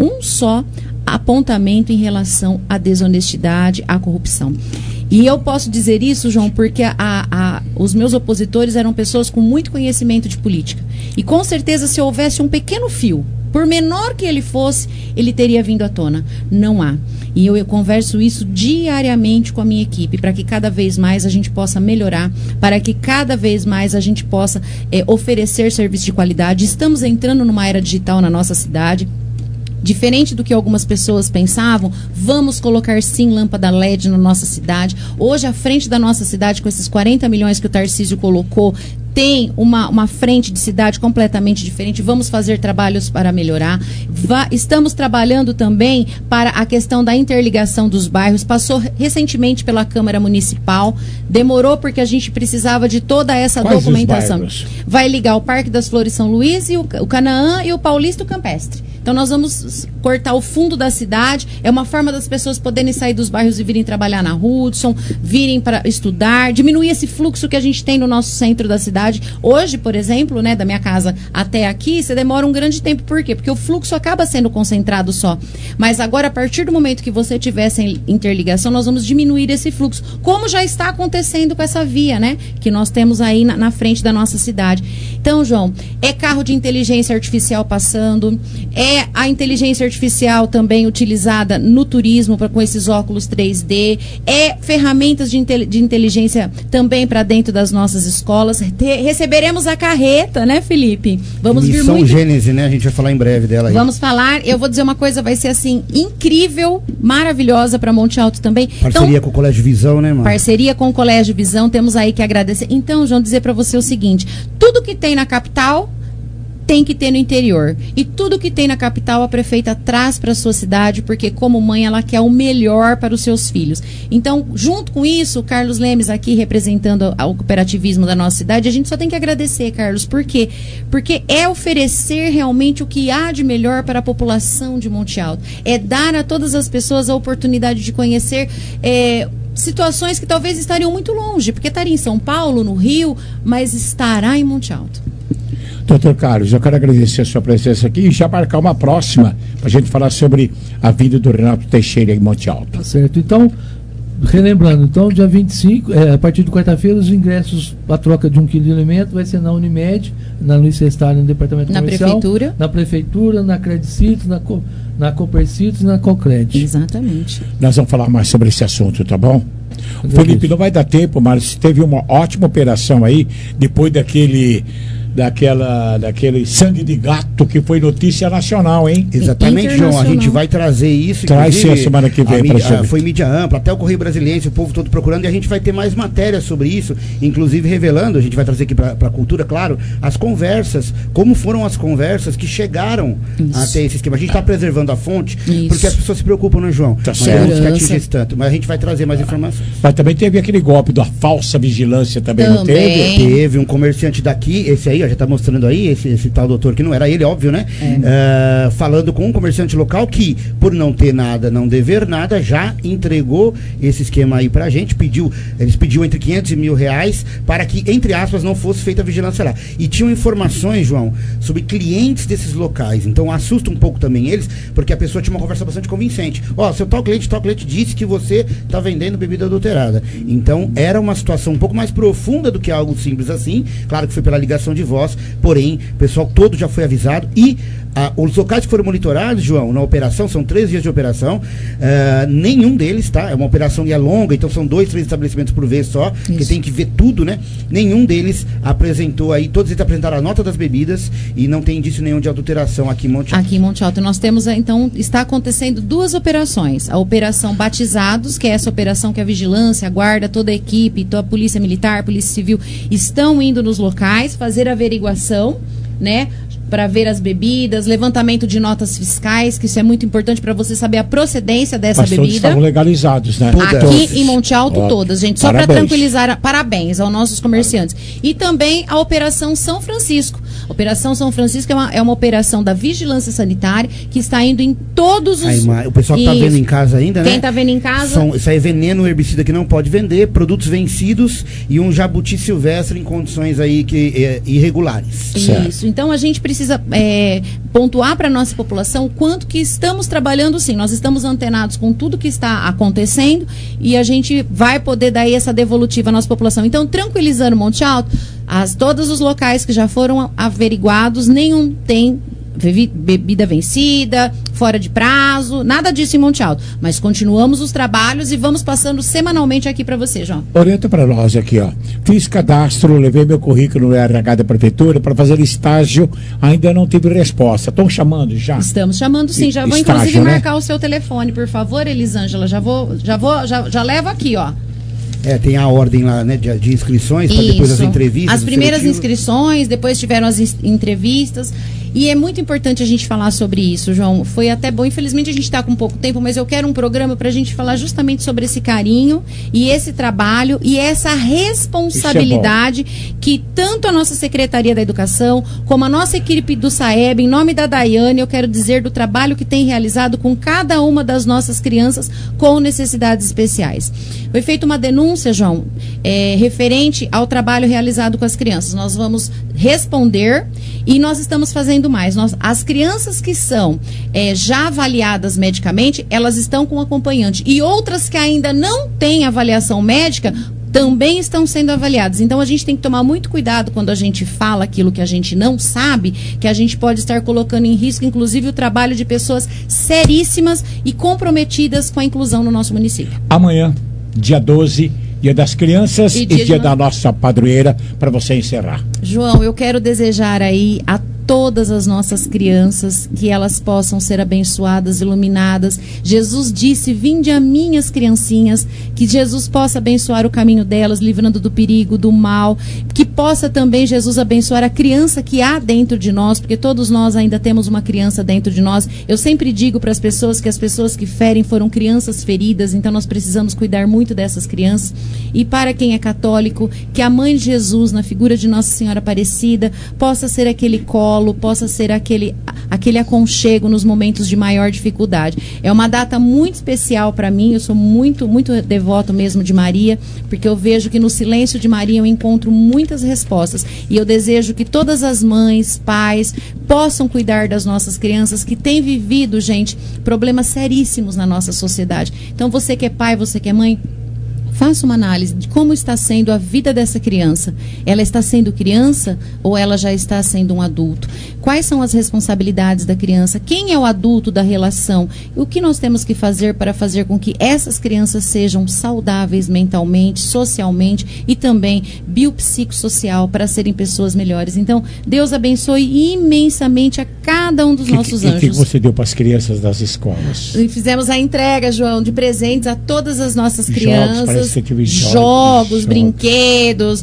apontamento em relação à desonestidade, à corrupção. E eu posso dizer isso, João, porque os meus opositores eram pessoas com muito conhecimento de política. E com certeza, se houvesse um pequeno fio, por menor que ele fosse, ele teria vindo à tona. Não há. E eu converso isso diariamente com a minha equipe, para que cada vez mais a gente possa melhorar, para que cada vez mais a gente possa oferecer serviço de qualidade. Estamos entrando numa era digital na nossa cidade. Diferente do que algumas pessoas pensavam, vamos colocar sim lâmpada LED na nossa cidade. Hoje, à frente da nossa cidade, com esses 40 milhões que o Tarcísio colocou, tem uma frente de cidade completamente diferente. Vamos fazer trabalhos para melhorar. Estamos trabalhando também para a questão da interligação dos bairros. Passou recentemente pela Câmara Municipal. Demorou porque a gente precisava de toda essa documentação. Vai ligar o Parque das Flores São Luís, e o Canaã e o Paulista e o Campestre. Então nós vamos cortar o fundo da cidade. É uma forma das pessoas poderem sair dos bairros e virem trabalhar na Hudson, virem para estudar, diminuir esse fluxo que a gente tem no nosso centro da cidade. Hoje, por exemplo, né, da minha casa até aqui, você demora um grande tempo. Por quê? Porque o fluxo acaba sendo concentrado só. Mas agora, a partir do momento que você tiver essa interligação, nós vamos diminuir esse fluxo. Como já está acontecendo com essa via, né? Que nós temos aí na frente da nossa cidade. Então, João, é carro de inteligência artificial passando, é a inteligência artificial também utilizada no turismo com esses óculos 3D, é ferramentas de inteligência também para dentro das nossas escolas, receberemos a carreta, né, Felipe? Vamos vir Missão muito... Gênese, né? A gente vai falar em breve dela aí. Vamos falar, eu vou dizer uma coisa, vai ser assim, incrível, maravilhosa para Monte Alto também. Parceria com o Colégio Visão, né, mano? Parceria com o Colégio Visão, temos aí que agradecer. Então, João, dizer para você o seguinte, tudo que tem na capital tem que ter no interior. E tudo que tem na capital a prefeita traz para a sua cidade, porque como mãe ela quer o melhor para os seus filhos. Então, junto com isso, o Carlos Lemes aqui representando o cooperativismo da nossa cidade, a gente só tem que agradecer, Carlos. Por quê? Porque é oferecer realmente o que há de melhor para a população de Monte Alto. É dar a todas as pessoas a oportunidade de conhecer situações que talvez estariam muito longe, porque estaria em São Paulo, no Rio, mas estará em Monte Alto. Doutor Carlos, eu quero agradecer a sua presença aqui e já marcar uma próxima para a gente falar sobre a vida do Renato Teixeira em Monte Alto. Tá certo. Então, relembrando, então, dia 25, a partir de quarta-feira, os ingressos, a troca de 1 quilo de alimento vai ser na Unimed, na Luiz Sestari, no departamento comercial. Na prefeitura, na Credicitos, na Copercitos e na Cocred. Exatamente. Nós vamos falar mais sobre esse assunto, tá bom? Felipe, não vai dar tempo, mas teve uma ótima operação aí, depois daquele sangue de gato que foi notícia nacional, hein? Exatamente, João. A gente vai trazer isso. Traz sim a semana que vem. Foi mídia ampla, até o Correio Brasiliense, o povo todo procurando, e a gente vai ter mais matérias sobre isso, inclusive revelando, a gente vai trazer aqui para a cultura, claro, as conversas, como foram as conversas que chegaram até esse esquema. A gente está preservando a fonte, porque as pessoas se preocupam, né, João? Tá certo. Não atinge esse tanto, mas a gente vai trazer mais informações. Mas também teve aquele golpe da falsa vigilância também. Não teve? Teve um comerciante daqui, esse aí, ó, já está mostrando aí, esse tal doutor, que não era ele, óbvio, né? Falando com um comerciante local que, por não ter nada, não dever nada, já entregou esse esquema aí pra gente, eles pediu entre 500 e R$1.000 para que, entre aspas, não fosse feita a vigilância lá. E tinham informações, João, sobre clientes desses locais, então assusta um pouco também eles, porque a pessoa tinha uma conversa bastante convincente. Ó, seu tal cliente disse que você tá vendendo bebida adulterada. Então, era uma situação um pouco mais profunda do que algo simples assim, claro que foi pela ligação de voz, porém, o pessoal todo já foi avisado e os locais que foram monitorados, João, na operação, são 3 dias de operação, nenhum deles, tá? É uma operação que é longa, então são 2, 3 estabelecimentos por vez só, que tem que ver tudo, né? Nenhum deles apresentou aí, todos eles apresentaram a nota das bebidas e não tem indício nenhum de adulteração aqui em Monte Alto. Aqui em Monte Alto nós temos, então, está acontecendo 2 operações. A operação Batizados, que é essa operação que a vigilância, a guarda, toda a equipe, toda a polícia militar, polícia civil, estão indo nos locais fazer averiguação, né? Para ver as bebidas, levantamento de notas fiscais, que isso é muito importante para você saber a procedência dessa bebida. Todos estavam legalizados, né? Aqui em Monte Alto, todas, gente. Só para tranquilizar, parabéns aos nossos comerciantes. E também a Operação São Francisco. A Operação São Francisco é uma operação da Vigilância Sanitária que está indo em todos os... o pessoal que está vendo em casa ainda, né? Quem está vendo em casa... Isso aí é veneno, herbicida que não pode vender, produtos vencidos e um jabuti silvestre em condições aí irregulares. Isso. Então a gente precisa pontuar para a nossa população quanto que estamos trabalhando, sim. Nós estamos antenados com tudo que está acontecendo e a gente vai poder dar essa devolutiva à nossa população. Então, tranquilizando Monte Alto, todos os locais que já foram averiguados, nenhum tem bebida vencida, fora de prazo, nada disso em Monte Alto. Mas continuamos os trabalhos e vamos passando semanalmente aqui para você, João. Orienta para nós aqui, ó. Fiz cadastro, levei meu currículo no RH da prefeitura para fazer estágio, ainda não tive resposta. Estão chamando já? Estamos chamando sim, já vou estágio, inclusive marcar o seu telefone, por favor, Elisângela, já levo aqui, ó. Tem a ordem lá, né, de inscrições, para depois as entrevistas. As primeiras inscrições, depois tiveram as entrevistas. E é muito importante a gente falar sobre isso, João. Foi até bom, infelizmente a gente está com pouco tempo, mas eu quero um programa para a gente falar justamente sobre esse carinho e esse trabalho e essa responsabilidade que tanto a nossa Secretaria da Educação, como a nossa equipe do SAEB, em nome da Daiane, eu quero dizer do trabalho que tem realizado com cada uma das nossas crianças com necessidades especiais. Foi feita uma denúncia, João, referente ao trabalho realizado com as crianças. Nós vamos responder e nós estamos fazendo mais. As crianças que são já avaliadas medicamente, elas estão com acompanhante. E outras que ainda não têm avaliação médica também estão sendo avaliadas. Então a gente tem que tomar muito cuidado quando a gente fala aquilo que a gente não sabe, que a gente pode estar colocando em risco, inclusive, o trabalho de pessoas seríssimas e comprometidas com a inclusão no nosso município. Amanhã, dia 12, Dia das Crianças e dia da nossa padroeira, para você encerrar. João, eu quero desejar aí a todas as nossas crianças que elas possam ser abençoadas, iluminadas. Jesus disse: vinde a minhas criancinhas, que Jesus possa abençoar o caminho delas, livrando do perigo, do mal, que possa também Jesus abençoar a criança que há dentro de nós, porque todos nós ainda temos uma criança dentro de nós. Eu sempre digo para as pessoas que as pessoas que ferem foram crianças feridas, então nós precisamos cuidar muito dessas crianças. E para quem é católico, que a mãe de Jesus, na figura de Nossa Senhora Aparecida, possa ser aquele colo, possa ser aquele aconchego nos momentos de maior dificuldade. É uma data muito especial para mim, eu sou muito, muito devoto mesmo de Maria, porque eu vejo que no silêncio de Maria eu encontro muitas respostas, e eu desejo que todas as mães, pais, possam cuidar das nossas crianças que têm vivido, gente, problemas seríssimos na nossa sociedade. Então você que é pai, você que é mãe, faça uma análise de como está sendo a vida dessa criança. Ela está sendo criança ou ela já está sendo um adulto? Quais são as responsabilidades da criança? Quem é o adulto da relação? O que nós temos que fazer para fazer com que essas crianças sejam saudáveis mentalmente, socialmente e também biopsicossocial, para serem pessoas melhores? Então, Deus abençoe imensamente a cada um dos nossos anjos. O que você deu para as crianças das escolas? E fizemos a entrega, João, de presentes a todas as nossas crianças. Jogos, brinquedos,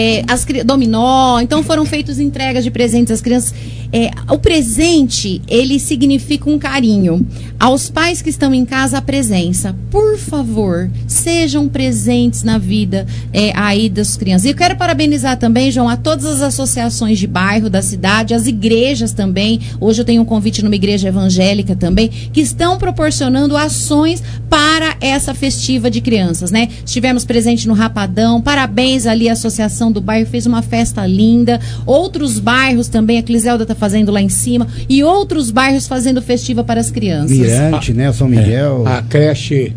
dominó. Então foram feitas entregas de presentes às crianças. O presente, ele significa um carinho. Aos pais que estão em casa, a presença. Por favor, sejam presentes na vida aí das crianças. E eu quero parabenizar também, João, a todas as associações de bairro da cidade, as igrejas também. Hoje eu tenho um convite numa igreja evangélica também, que estão proporcionando ações para essa festiva de crianças, né? Estivemos presentes no Rapadão, parabéns ali, a associação do bairro fez uma festa linda. Outros bairros também, a Cliselda está fazendo lá em cima, e outros bairros fazendo festiva para as crianças. Mirante, né? São Miguel. A creche,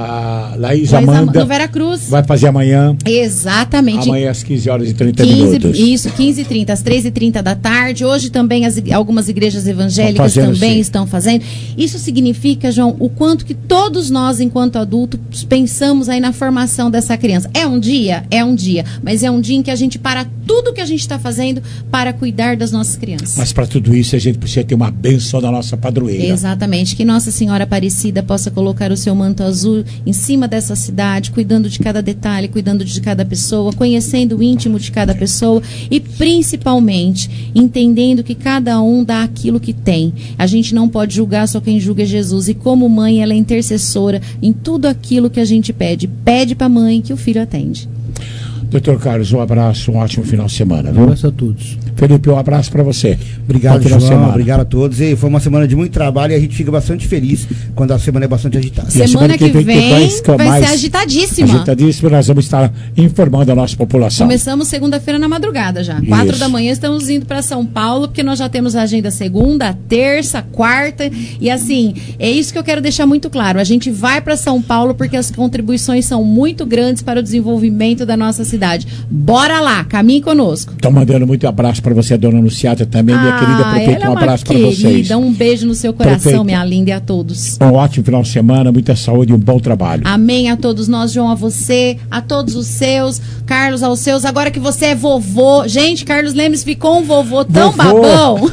a Laís Amanda, no Veracruz, vai fazer amanhã. Exatamente. Amanhã às 15h30. Isso, 15h30, às 13h30 da tarde. Hoje também algumas igrejas evangélicas também estão fazendo. Isso significa, João, o quanto que todos nós, enquanto adultos, pensamos aí na formação dessa criança. É um dia, mas é um dia em que a gente para tudo que a gente está fazendo para cuidar das nossas crianças. Mas para tudo isso a gente precisa ter uma bênção da nossa padroeira. Exatamente, que Nossa Senhora Aparecida possa colocar o seu manto azul em cima dessa cidade, cuidando de cada detalhe, cuidando de cada pessoa, conhecendo o íntimo de cada pessoa e principalmente entendendo que cada um dá aquilo que tem. A gente não pode julgar, só quem julga é Jesus, e como mãe ela é intercessora em tudo aquilo que a gente pede para a mãe que o filho atende. Doutor Carlos, um abraço, um ótimo final de semana. Um abraço a todos. Felipe, um abraço para você. Obrigado, João. Obrigado a todos. E foi uma semana de muito trabalho e a gente fica bastante feliz quando a semana é bastante agitada. Semana que vem vai ser agitadíssima. Agitadíssima, nós vamos estar informando a nossa população. Começamos segunda-feira na madrugada já. 4 da manhã estamos indo para São Paulo, porque nós já temos a agenda segunda, terça, quarta. E assim, é isso que eu quero deixar muito claro. A gente vai para São Paulo porque as contribuições são muito grandes para o desenvolvimento da nossa cidade. Bora lá, caminhe conosco. Estou mandando muito abraço para você, a dona Anunciata, também, minha querida prefeita. Um abraço para vocês. Um beijo no seu coração, prefeita, minha linda, e a todos. Um ótimo final de semana, muita saúde e um bom trabalho. Amém a todos nós, João, a você, a todos os seus, Carlos aos seus. Agora que você é vovô, gente, Carlos Lemes ficou um vovô tão babão.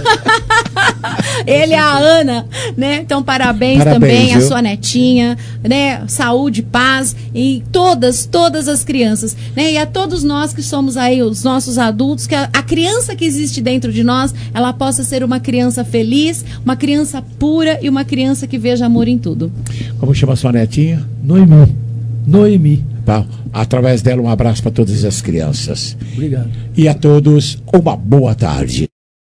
Ele e a Ana, né? Então, parabéns também à sua netinha, né? Saúde, paz e todas as crianças, né? E a todos nós que somos aí os nossos adultos, que a criança que existe dentro de nós, ela possa ser uma criança feliz, uma criança pura e uma criança que veja amor em tudo. Como chama sua netinha? Noemi. Tá. Através dela, um abraço para todas as crianças. Obrigado. E a todos, uma boa tarde.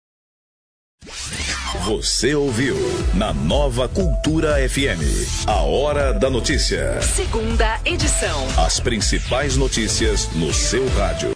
Você ouviu na Nova Cultura FM, a Hora da Notícia. Segunda edição. As principais notícias no seu rádio.